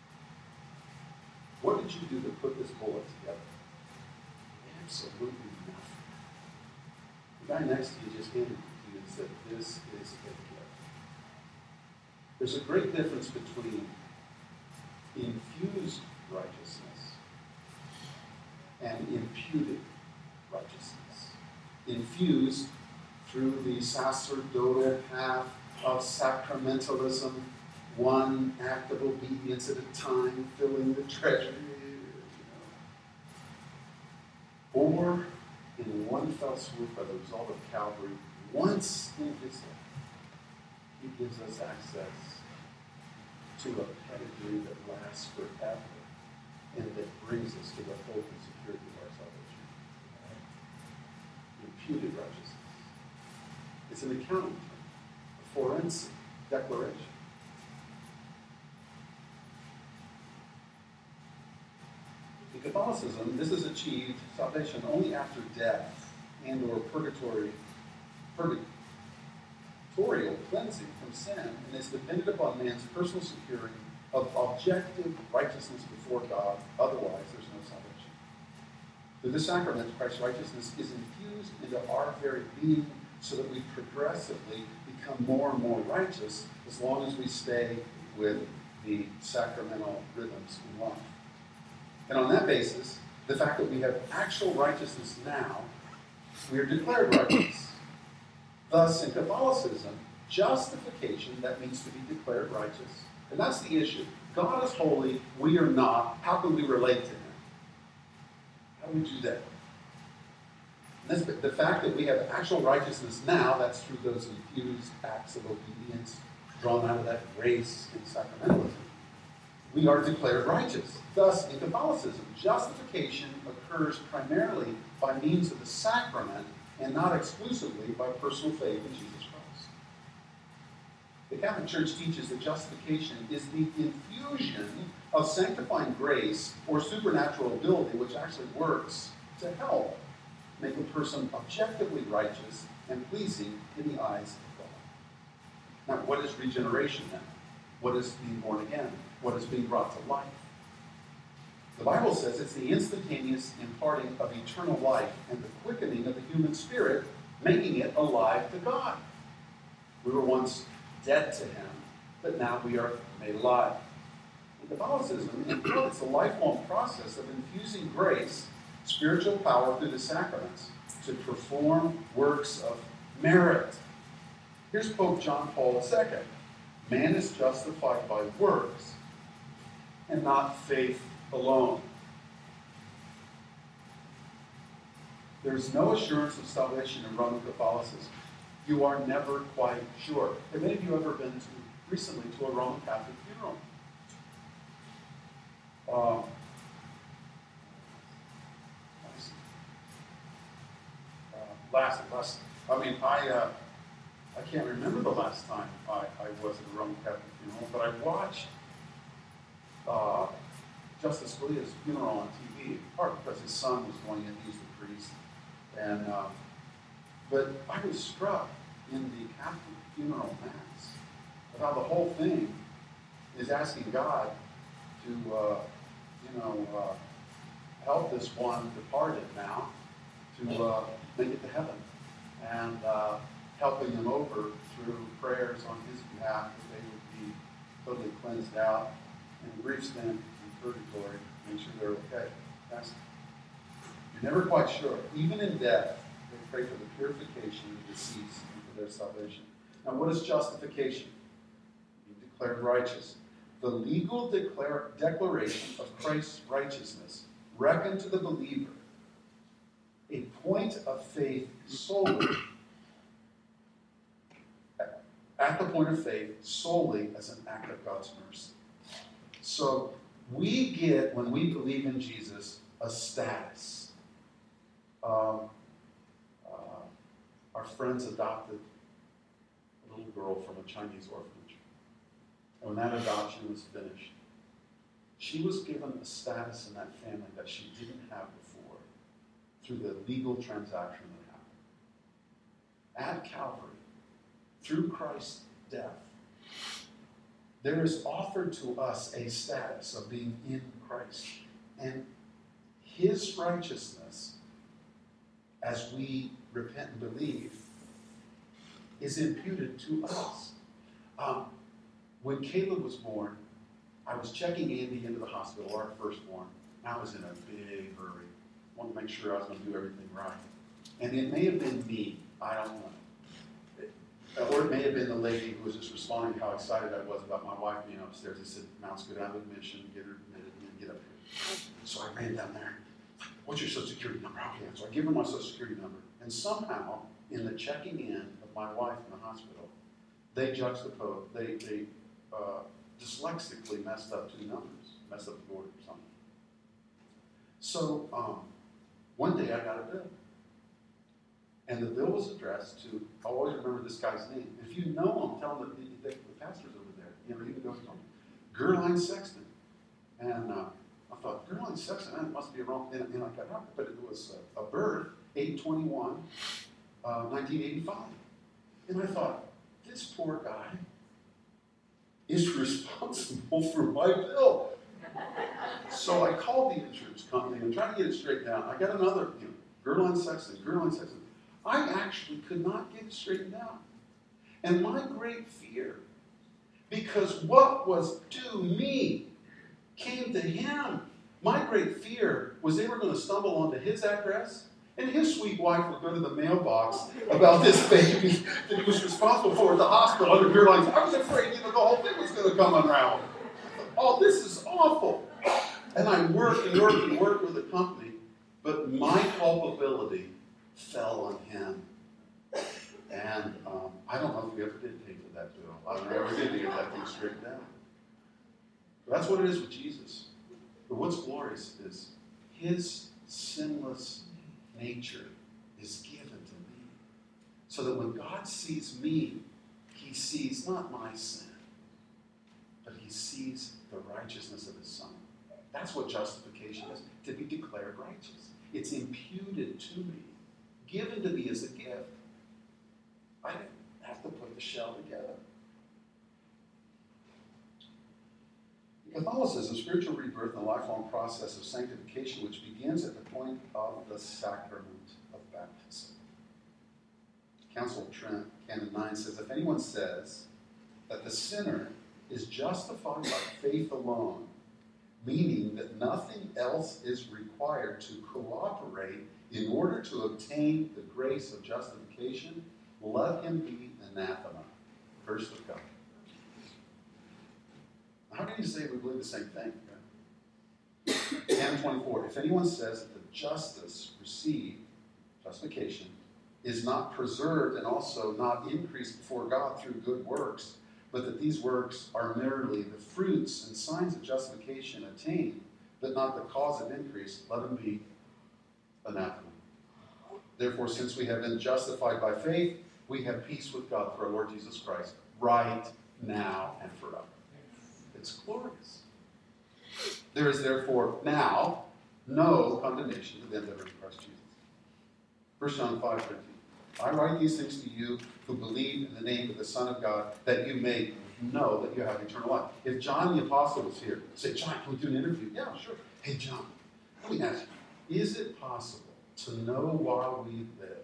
what did you do to put this bullet together? Absolutely nothing. The guy next to you just handed it to you and said, this is a gift. There's a great difference between infused righteousness and imputed righteousness. Infused through the sacerdotal path of sacramentalism, one act of obedience at a time, filling the treasury, or in one fell swoop by the result of Calvary, once in his life, he gives us access to a pedigree that lasts forever and that brings us to the hope and security of our salvation. Imputed righteousness. It's an accounting term, a forensic declaration. In Catholicism, this is achieved, salvation, only after death and or purgatorial cleansing from sin, and is dependent upon man's personal securing of objective righteousness before God. Otherwise, there's no salvation. Through this sacrament, Christ's righteousness is infused into our very being so that we progressively become more and more righteous as long as we stay with the sacramental rhythms in life. And on that basis, the fact that we have actual righteousness now, we are declared righteous. Thus, in Catholicism, justification, that means to be declared righteous. And that's the issue. God is holy, we are not. How can we relate to him? How do we do that? And that's the fact that we have actual righteousness now, that's through those infused acts of obedience drawn out of that grace in sacramentalism. We are declared righteous. Thus, in Catholicism, justification occurs primarily by means of the sacrament and not exclusively by personal faith in Jesus Christ. The Catholic Church teaches that justification is the infusion of sanctifying grace or supernatural ability which actually works to help make a person objectively righteous and pleasing in the eyes of God. Now, what is regeneration then? What is being born again? What is being brought to life? The Bible says it's the instantaneous imparting of eternal life and the quickening of the human spirit, making it alive to God. We were once dead to him, but now we are made alive. In Catholicism, it's a lifelong process of infusing grace, spiritual power through the sacraments, to perform works of merit. Here's Pope John Paul II. Man is justified by works and not faith alone. There's no assurance of salvation in Roman Catholicism. You are never quite sure. Have any of you ever been recently to a Roman Catholic funeral? I can't remember the last time I was at a Roman Catholic funeral, but I watched Justice Scalia's funeral on TV, in part because his son was going in, he's the priest. But I was struck in the Catholic funeral mass of how the whole thing is asking God to, help this one departed now to make it to heaven, and helping them over through prayers on his behalf that they would be totally cleansed out and grief-stand in purgatory, make sure they're okay. You're never quite sure. Even in death, they pray for the purification of the deceased and for their salvation. Now, what is justification? Being declared righteous. The legal declaration of Christ's righteousness, reckoned to the believer, a point of faith solely, at the point of faith, solely as an act of God's mercy. So we get, when we believe in Jesus, a status. Our friends adopted a little girl from a Chinese orphanage. And when that adoption was finished, she was given a status in that family that she didn't have before through the legal transaction that happened. At Calvary, through Christ's death, there is offered to us a status of being in Christ. And his righteousness, as we repent and believe, is imputed to us. When Caleb was born, I was checking Andy into the hospital, our firstborn. I was in a big hurry. I wanted to make sure I was going to do everything right. And it may have been me. I don't know. Or it may have been the lady who was just responding how excited I was about my wife being upstairs. I said, Mouse, go down to admission, get her admitted, and then get up here. So I ran down there. What's your social security number? Okay, so I give her my social security number. And somehow, in the checking in of my wife in the hospital, they juxtaposed, they dyslexically messed up two numbers, messed up the order or something. So one day I got a bill. And the bill was addressed to, I'll always remember this guy's name. If you know him, tell him that the pastor's over there. You know, even though he's going, Gerline Sexton. And I thought, Gerline Sexton, that must be wrong. And I got out, but it was a birth, 8/21, 1985. And I thought, this poor guy is responsible for my bill. So I called the insurance company and tried to get it straightened out. I got another, Gerline Sexton. I actually could not get it straightened out. And my great fear, because what was due me came to him. My great fear was they were going to stumble onto his address, and his sweet wife would go to the mailbox about this baby that he was responsible for at the hospital under Gerline's. I was afraid, the whole thing was going to come unraveled. Oh, this is awful. And I worked with the company, but my culpability fell on him. And I don't know if we ever did pay for that bill. I never did to get that thing straightened out. But that's what it is with Jesus. But what's glorious is his sinless nature is given to me. So that when God sees me, he sees not my sin, but he sees the righteousness of his Son. That's what justification is, to be declared righteous. It's imputed to me, given to me as a gift. I didn't have to put the shell together. Catholicism, spiritual rebirth, and a lifelong process of sanctification, which begins at the point of the sacrament of baptism. Council of Trent, Canon 9 says, if anyone says that the sinner is justified by faith alone, meaning that nothing else is required to cooperate in order to obtain the grace of justification, let him be anathema. Curse of God. How can you say we believe the same thing? Canon 24. If anyone says that the justice received, justification, is not preserved and also not increased before God through good works, but that these works are merely the fruits and signs of justification attained, but not the cause of increase, let him be anathema. Therefore, since we have been justified by faith, we have peace with God through our Lord Jesus Christ, right now and forever. It's glorious. There is therefore now no condemnation to them that are in Christ Jesus. 1 John 5:13. I write these things to you who believe in the name of the Son of God, that you may know that you have eternal life. If John the Apostle was here, say, John, can we do an interview? Yeah, sure. Hey, John, let me ask you, is it possible to know while we live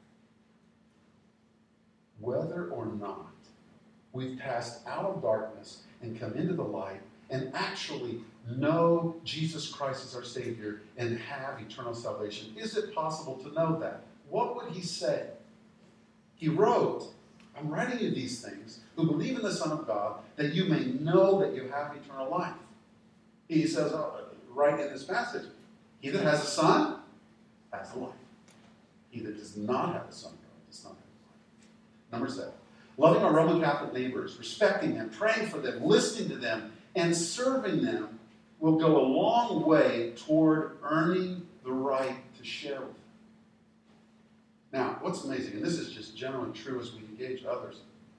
whether or not we've passed out of darkness and come into the light and actually know Jesus Christ as our Savior and have eternal salvation? Is it possible to know that? What would he say? He wrote, I'm writing you these things who believe in the Son of God, that you may know that you have eternal life. He says, right in this passage, he that has a Son has a life. He that does not have a Son of God does not have life. Number 7. Loving our Roman Catholic neighbors, respecting them, praying for them, listening to them, and serving them will go a long way toward earning the right to share with them. Now, what's amazing, and this is just generally true as we engage others,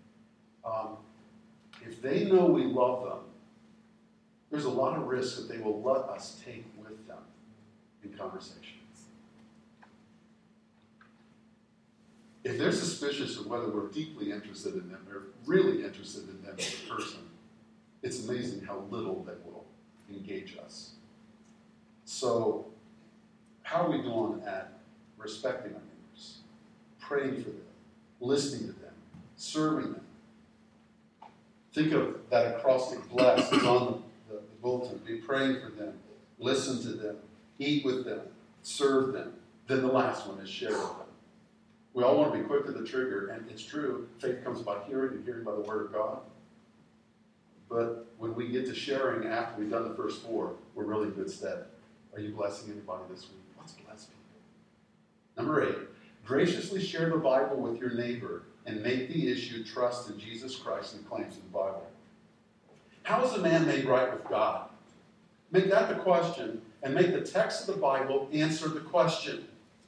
if they know we love them, there's a lot of risk that they will let us take with them in conversation. If they're suspicious of whether we're deeply interested in them, or really interested in them as a person, it's amazing how little they will engage us. So, how are we doing at respecting our neighbors, praying for them, listening to them, serving them? Think of that acrostic bless that's on the bulletin. Be praying for them, listen to them, eat with them, serve them. Then the last one is share with them. We all want to be quick to the trigger, and it's true. Faith comes by hearing, and hearing by the Word of God. But when we get to sharing after we've done the first four, we're really in good stead. Are you blessing anybody this week? Let's bless people. Number 8, graciously share the Bible with your neighbor and make the issue trust in Jesus Christ and claims of the Bible. How is a man made right with God? Make that the question, and make the text of the Bible answer the question.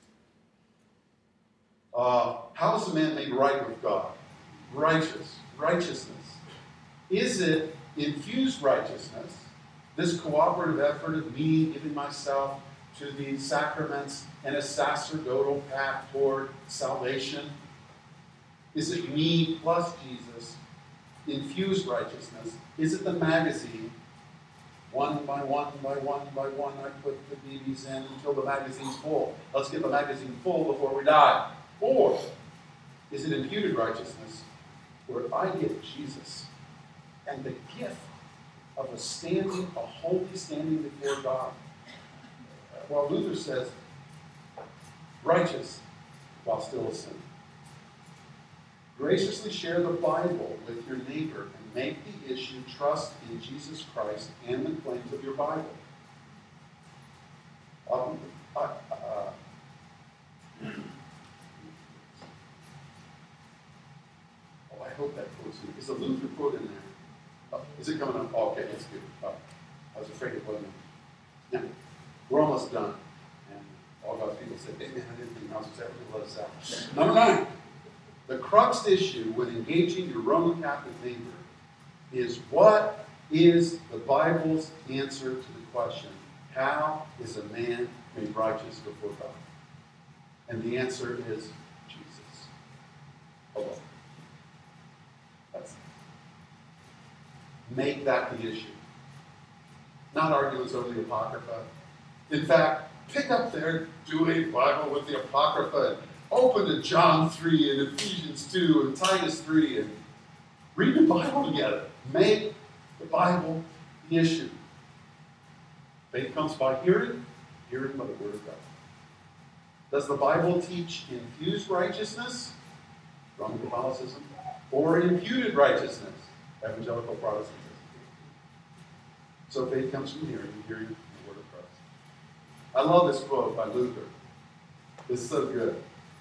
How is a man made right with God? Righteousness. Is it infused righteousness, this cooperative effort of me giving myself to the sacraments and a sacerdotal path toward salvation? Is it me plus Jesus, infused righteousness? Is it the magazine? One by one, I put the BBs in until the magazine's full. Let's get the magazine full before we die. Or is it imputed righteousness, where I get Jesus and the gift of a holy standing before God? Well, Luther says, righteous while still a sinner. Graciously share the Bible with your neighbor and make the issue trust in Jesus Christ and the claims of your Bible. I hope that quote's in. Is the Luther quote in there? Is it coming up? Oh, okay, it's good. I was afraid it wasn't. Now, we're almost done. And all God's people said, amen, I didn't think I was ever going to let us out. Number 9. The crux issue when engaging your Roman Catholic neighbor is, what is the Bible's answer to the question, how is a man made righteous before God? And the answer is Jesus alone. That's it. Make that the issue. Not arguments over the Apocrypha. In fact, pick up their dueling Bible with the Apocrypha. Open to John 3 and Ephesians 2 and Titus 3 and read the Bible together. Make the Bible the issue. Faith comes by hearing, hearing by the Word of God. Does the Bible teach infused righteousness, Roman Catholicism, or imputed righteousness, evangelical Protestantism? So faith comes from hearing, and hearing from the Word of Christ. I love this quote by Luther. It's so good.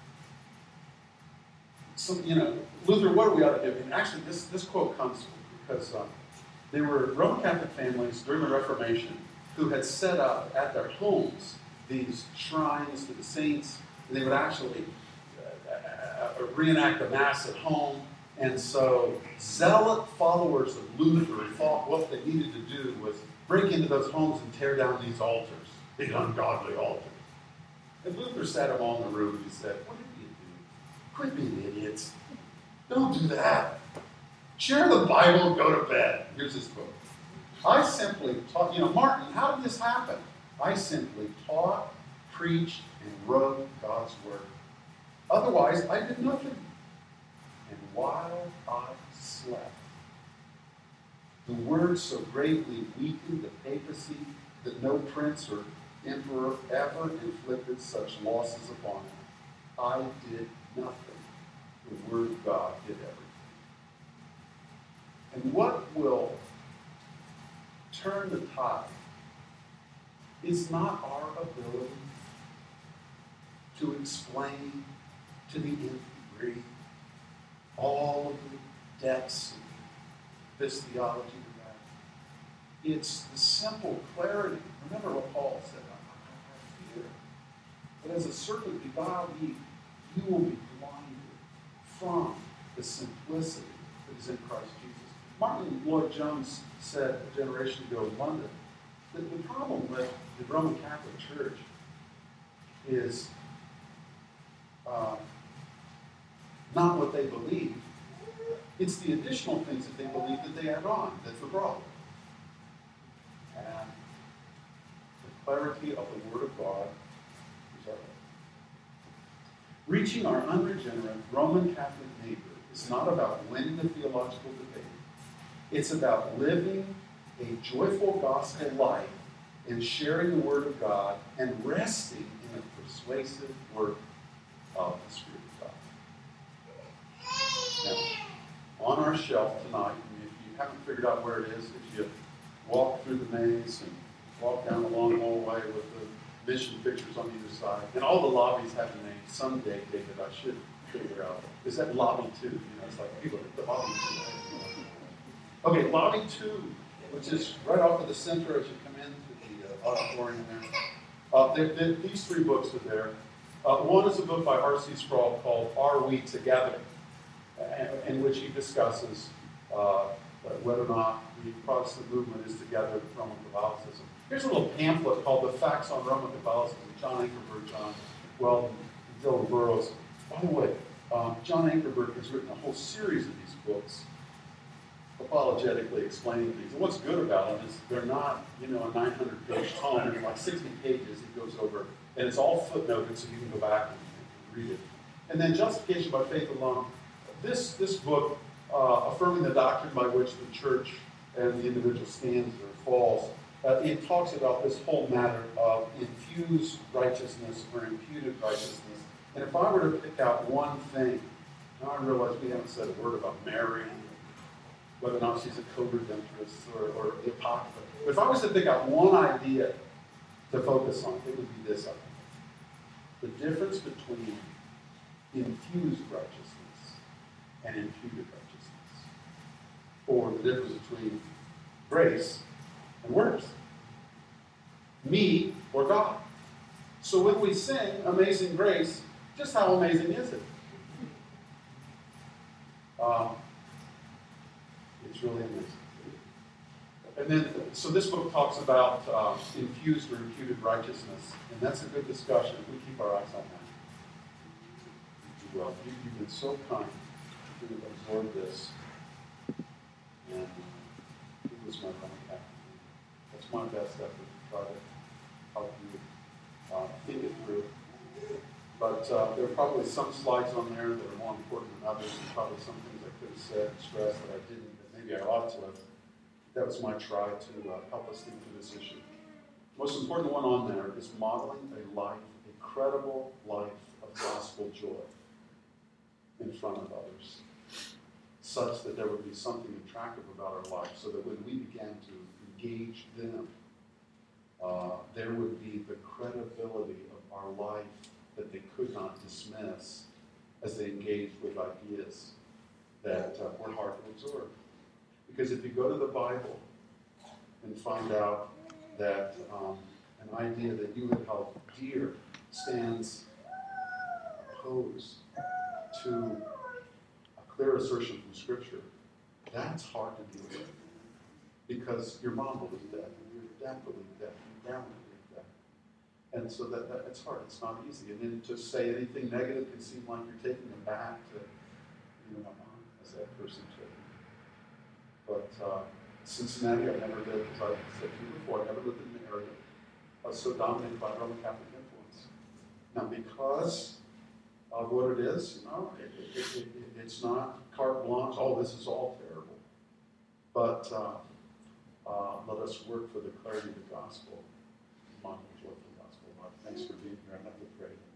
So, Luther, what do we ought to do? And actually, this quote comes because there were Roman Catholic families during the Reformation who had set up at their homes these shrines to the saints, and they would actually reenact the Mass at home. And so zealot followers of Luther thought what they needed to do was break into those homes and tear down these altars, these ungodly altars. And Luther sat them all in the room and he said, what did you do? Quit being idiots. Don't do that. Share the Bible and go to bed. Here's his quote. I simply taught, Martin, how did this happen? I simply taught, preached, and wrote God's Word. Otherwise, I did nothing. And while I slept, the Word so greatly weakened the papacy that no prince or emperor ever inflicted such losses upon it. I did nothing. The Word of God did everything. And what will turn the tide is not our ability to explain to the nth degree all of the depths of this theology of that. It's the simple clarity. Remember what Paul said, I fear. But as a serpent beguiled Eve, you will be blinded from the simplicity that is in Christ Jesus. Martin Lloyd-Jones said a generation ago in London that the problem with the Roman Catholic Church is not what they believe. It's the additional things that they believe that they add on that's the problem. And the clarity of the Word of God is our hope. Reaching our unregenerate Roman Catholic neighbor is not about winning the theological debate. It's about living a joyful gospel life and sharing the Word of God and resting in the persuasive work of the Spirit of God. Now, on our shelf tonight, and if you haven't figured out where it is, if you walk through the maze and walk down the long hallway with the mission pictures on either side, and all the lobbies have a name. Someday, David, I should figure out. Is that lobby 2? It's like people at the lobby 2. Okay, lobby 2, which is right off of the center as you come into the auditorium there. These 3 books are there. One is a book by R.C. Sproul called Are We Together? In which he discusses whether or not the Protestant movement is together with Roman Catholicism. Here's a little pamphlet called The Facts on Roman Catholicism, John Ankerberg, John Weldon, and Dylan Burrows. By the way, John Ankerberg has written a whole series of these books apologetically explaining things. And what's good about them is they're not, a 900-page tome. In like 60 pages he goes over, and it's all footnoted so you can go back and read it. And then Justification by Faith Alone. This book, affirming the doctrine by which the church and the individual stands or falls, it talks about this whole matter of infused righteousness or imputed righteousness. And if I were to pick out one thing, now I realize we haven't said a word about Mary, whether or not she's a co-redemptress or the Apocrypha. But if I was to pick out one idea to focus on, it would be this, I think. The difference between infused righteousness and imputed righteousness. Or the difference between grace and works. Me or God. So when we sing Amazing Grace, just how amazing is it? It's really amazing. And then, so this book talks about infused or imputed righteousness, and that's a good discussion. We keep our eyes on that. Well, you've been so kind to absorb this, and it was my contact. That's my best effort to try to help you think it through. But there are probably some slides on there that are more important than others, and probably some things I could have said and stressed that I didn't, that maybe I ought to have. That was my try to help us think through this issue. The most important one on there is modeling a life, a credible life of gospel joy in front of others, such that there would be something attractive about our life, so that when we began to engage them, there would be the credibility of our life that they could not dismiss as they engaged with ideas that were hard to absorb. Because if you go to the Bible and find out that an idea that you had held dear stands opposed to a clear assertion from Scripture, that's hard to deal with. Because your mom believed that, and your dad believed that, and your grandma believed that. And so that it's hard, it's not easy. And then to say anything negative can seem like you're taking them back to, my mom as that person took. But Cincinnati, I never lived, as I said to you before, I never lived in an area that was so dominated by Roman Catholic influence. Now, because of what it is, it's not carte blanche, this is all terrible. But let us work for the clarity of the gospel, model joy for the gospel. Thanks for being here. I'm not afraid.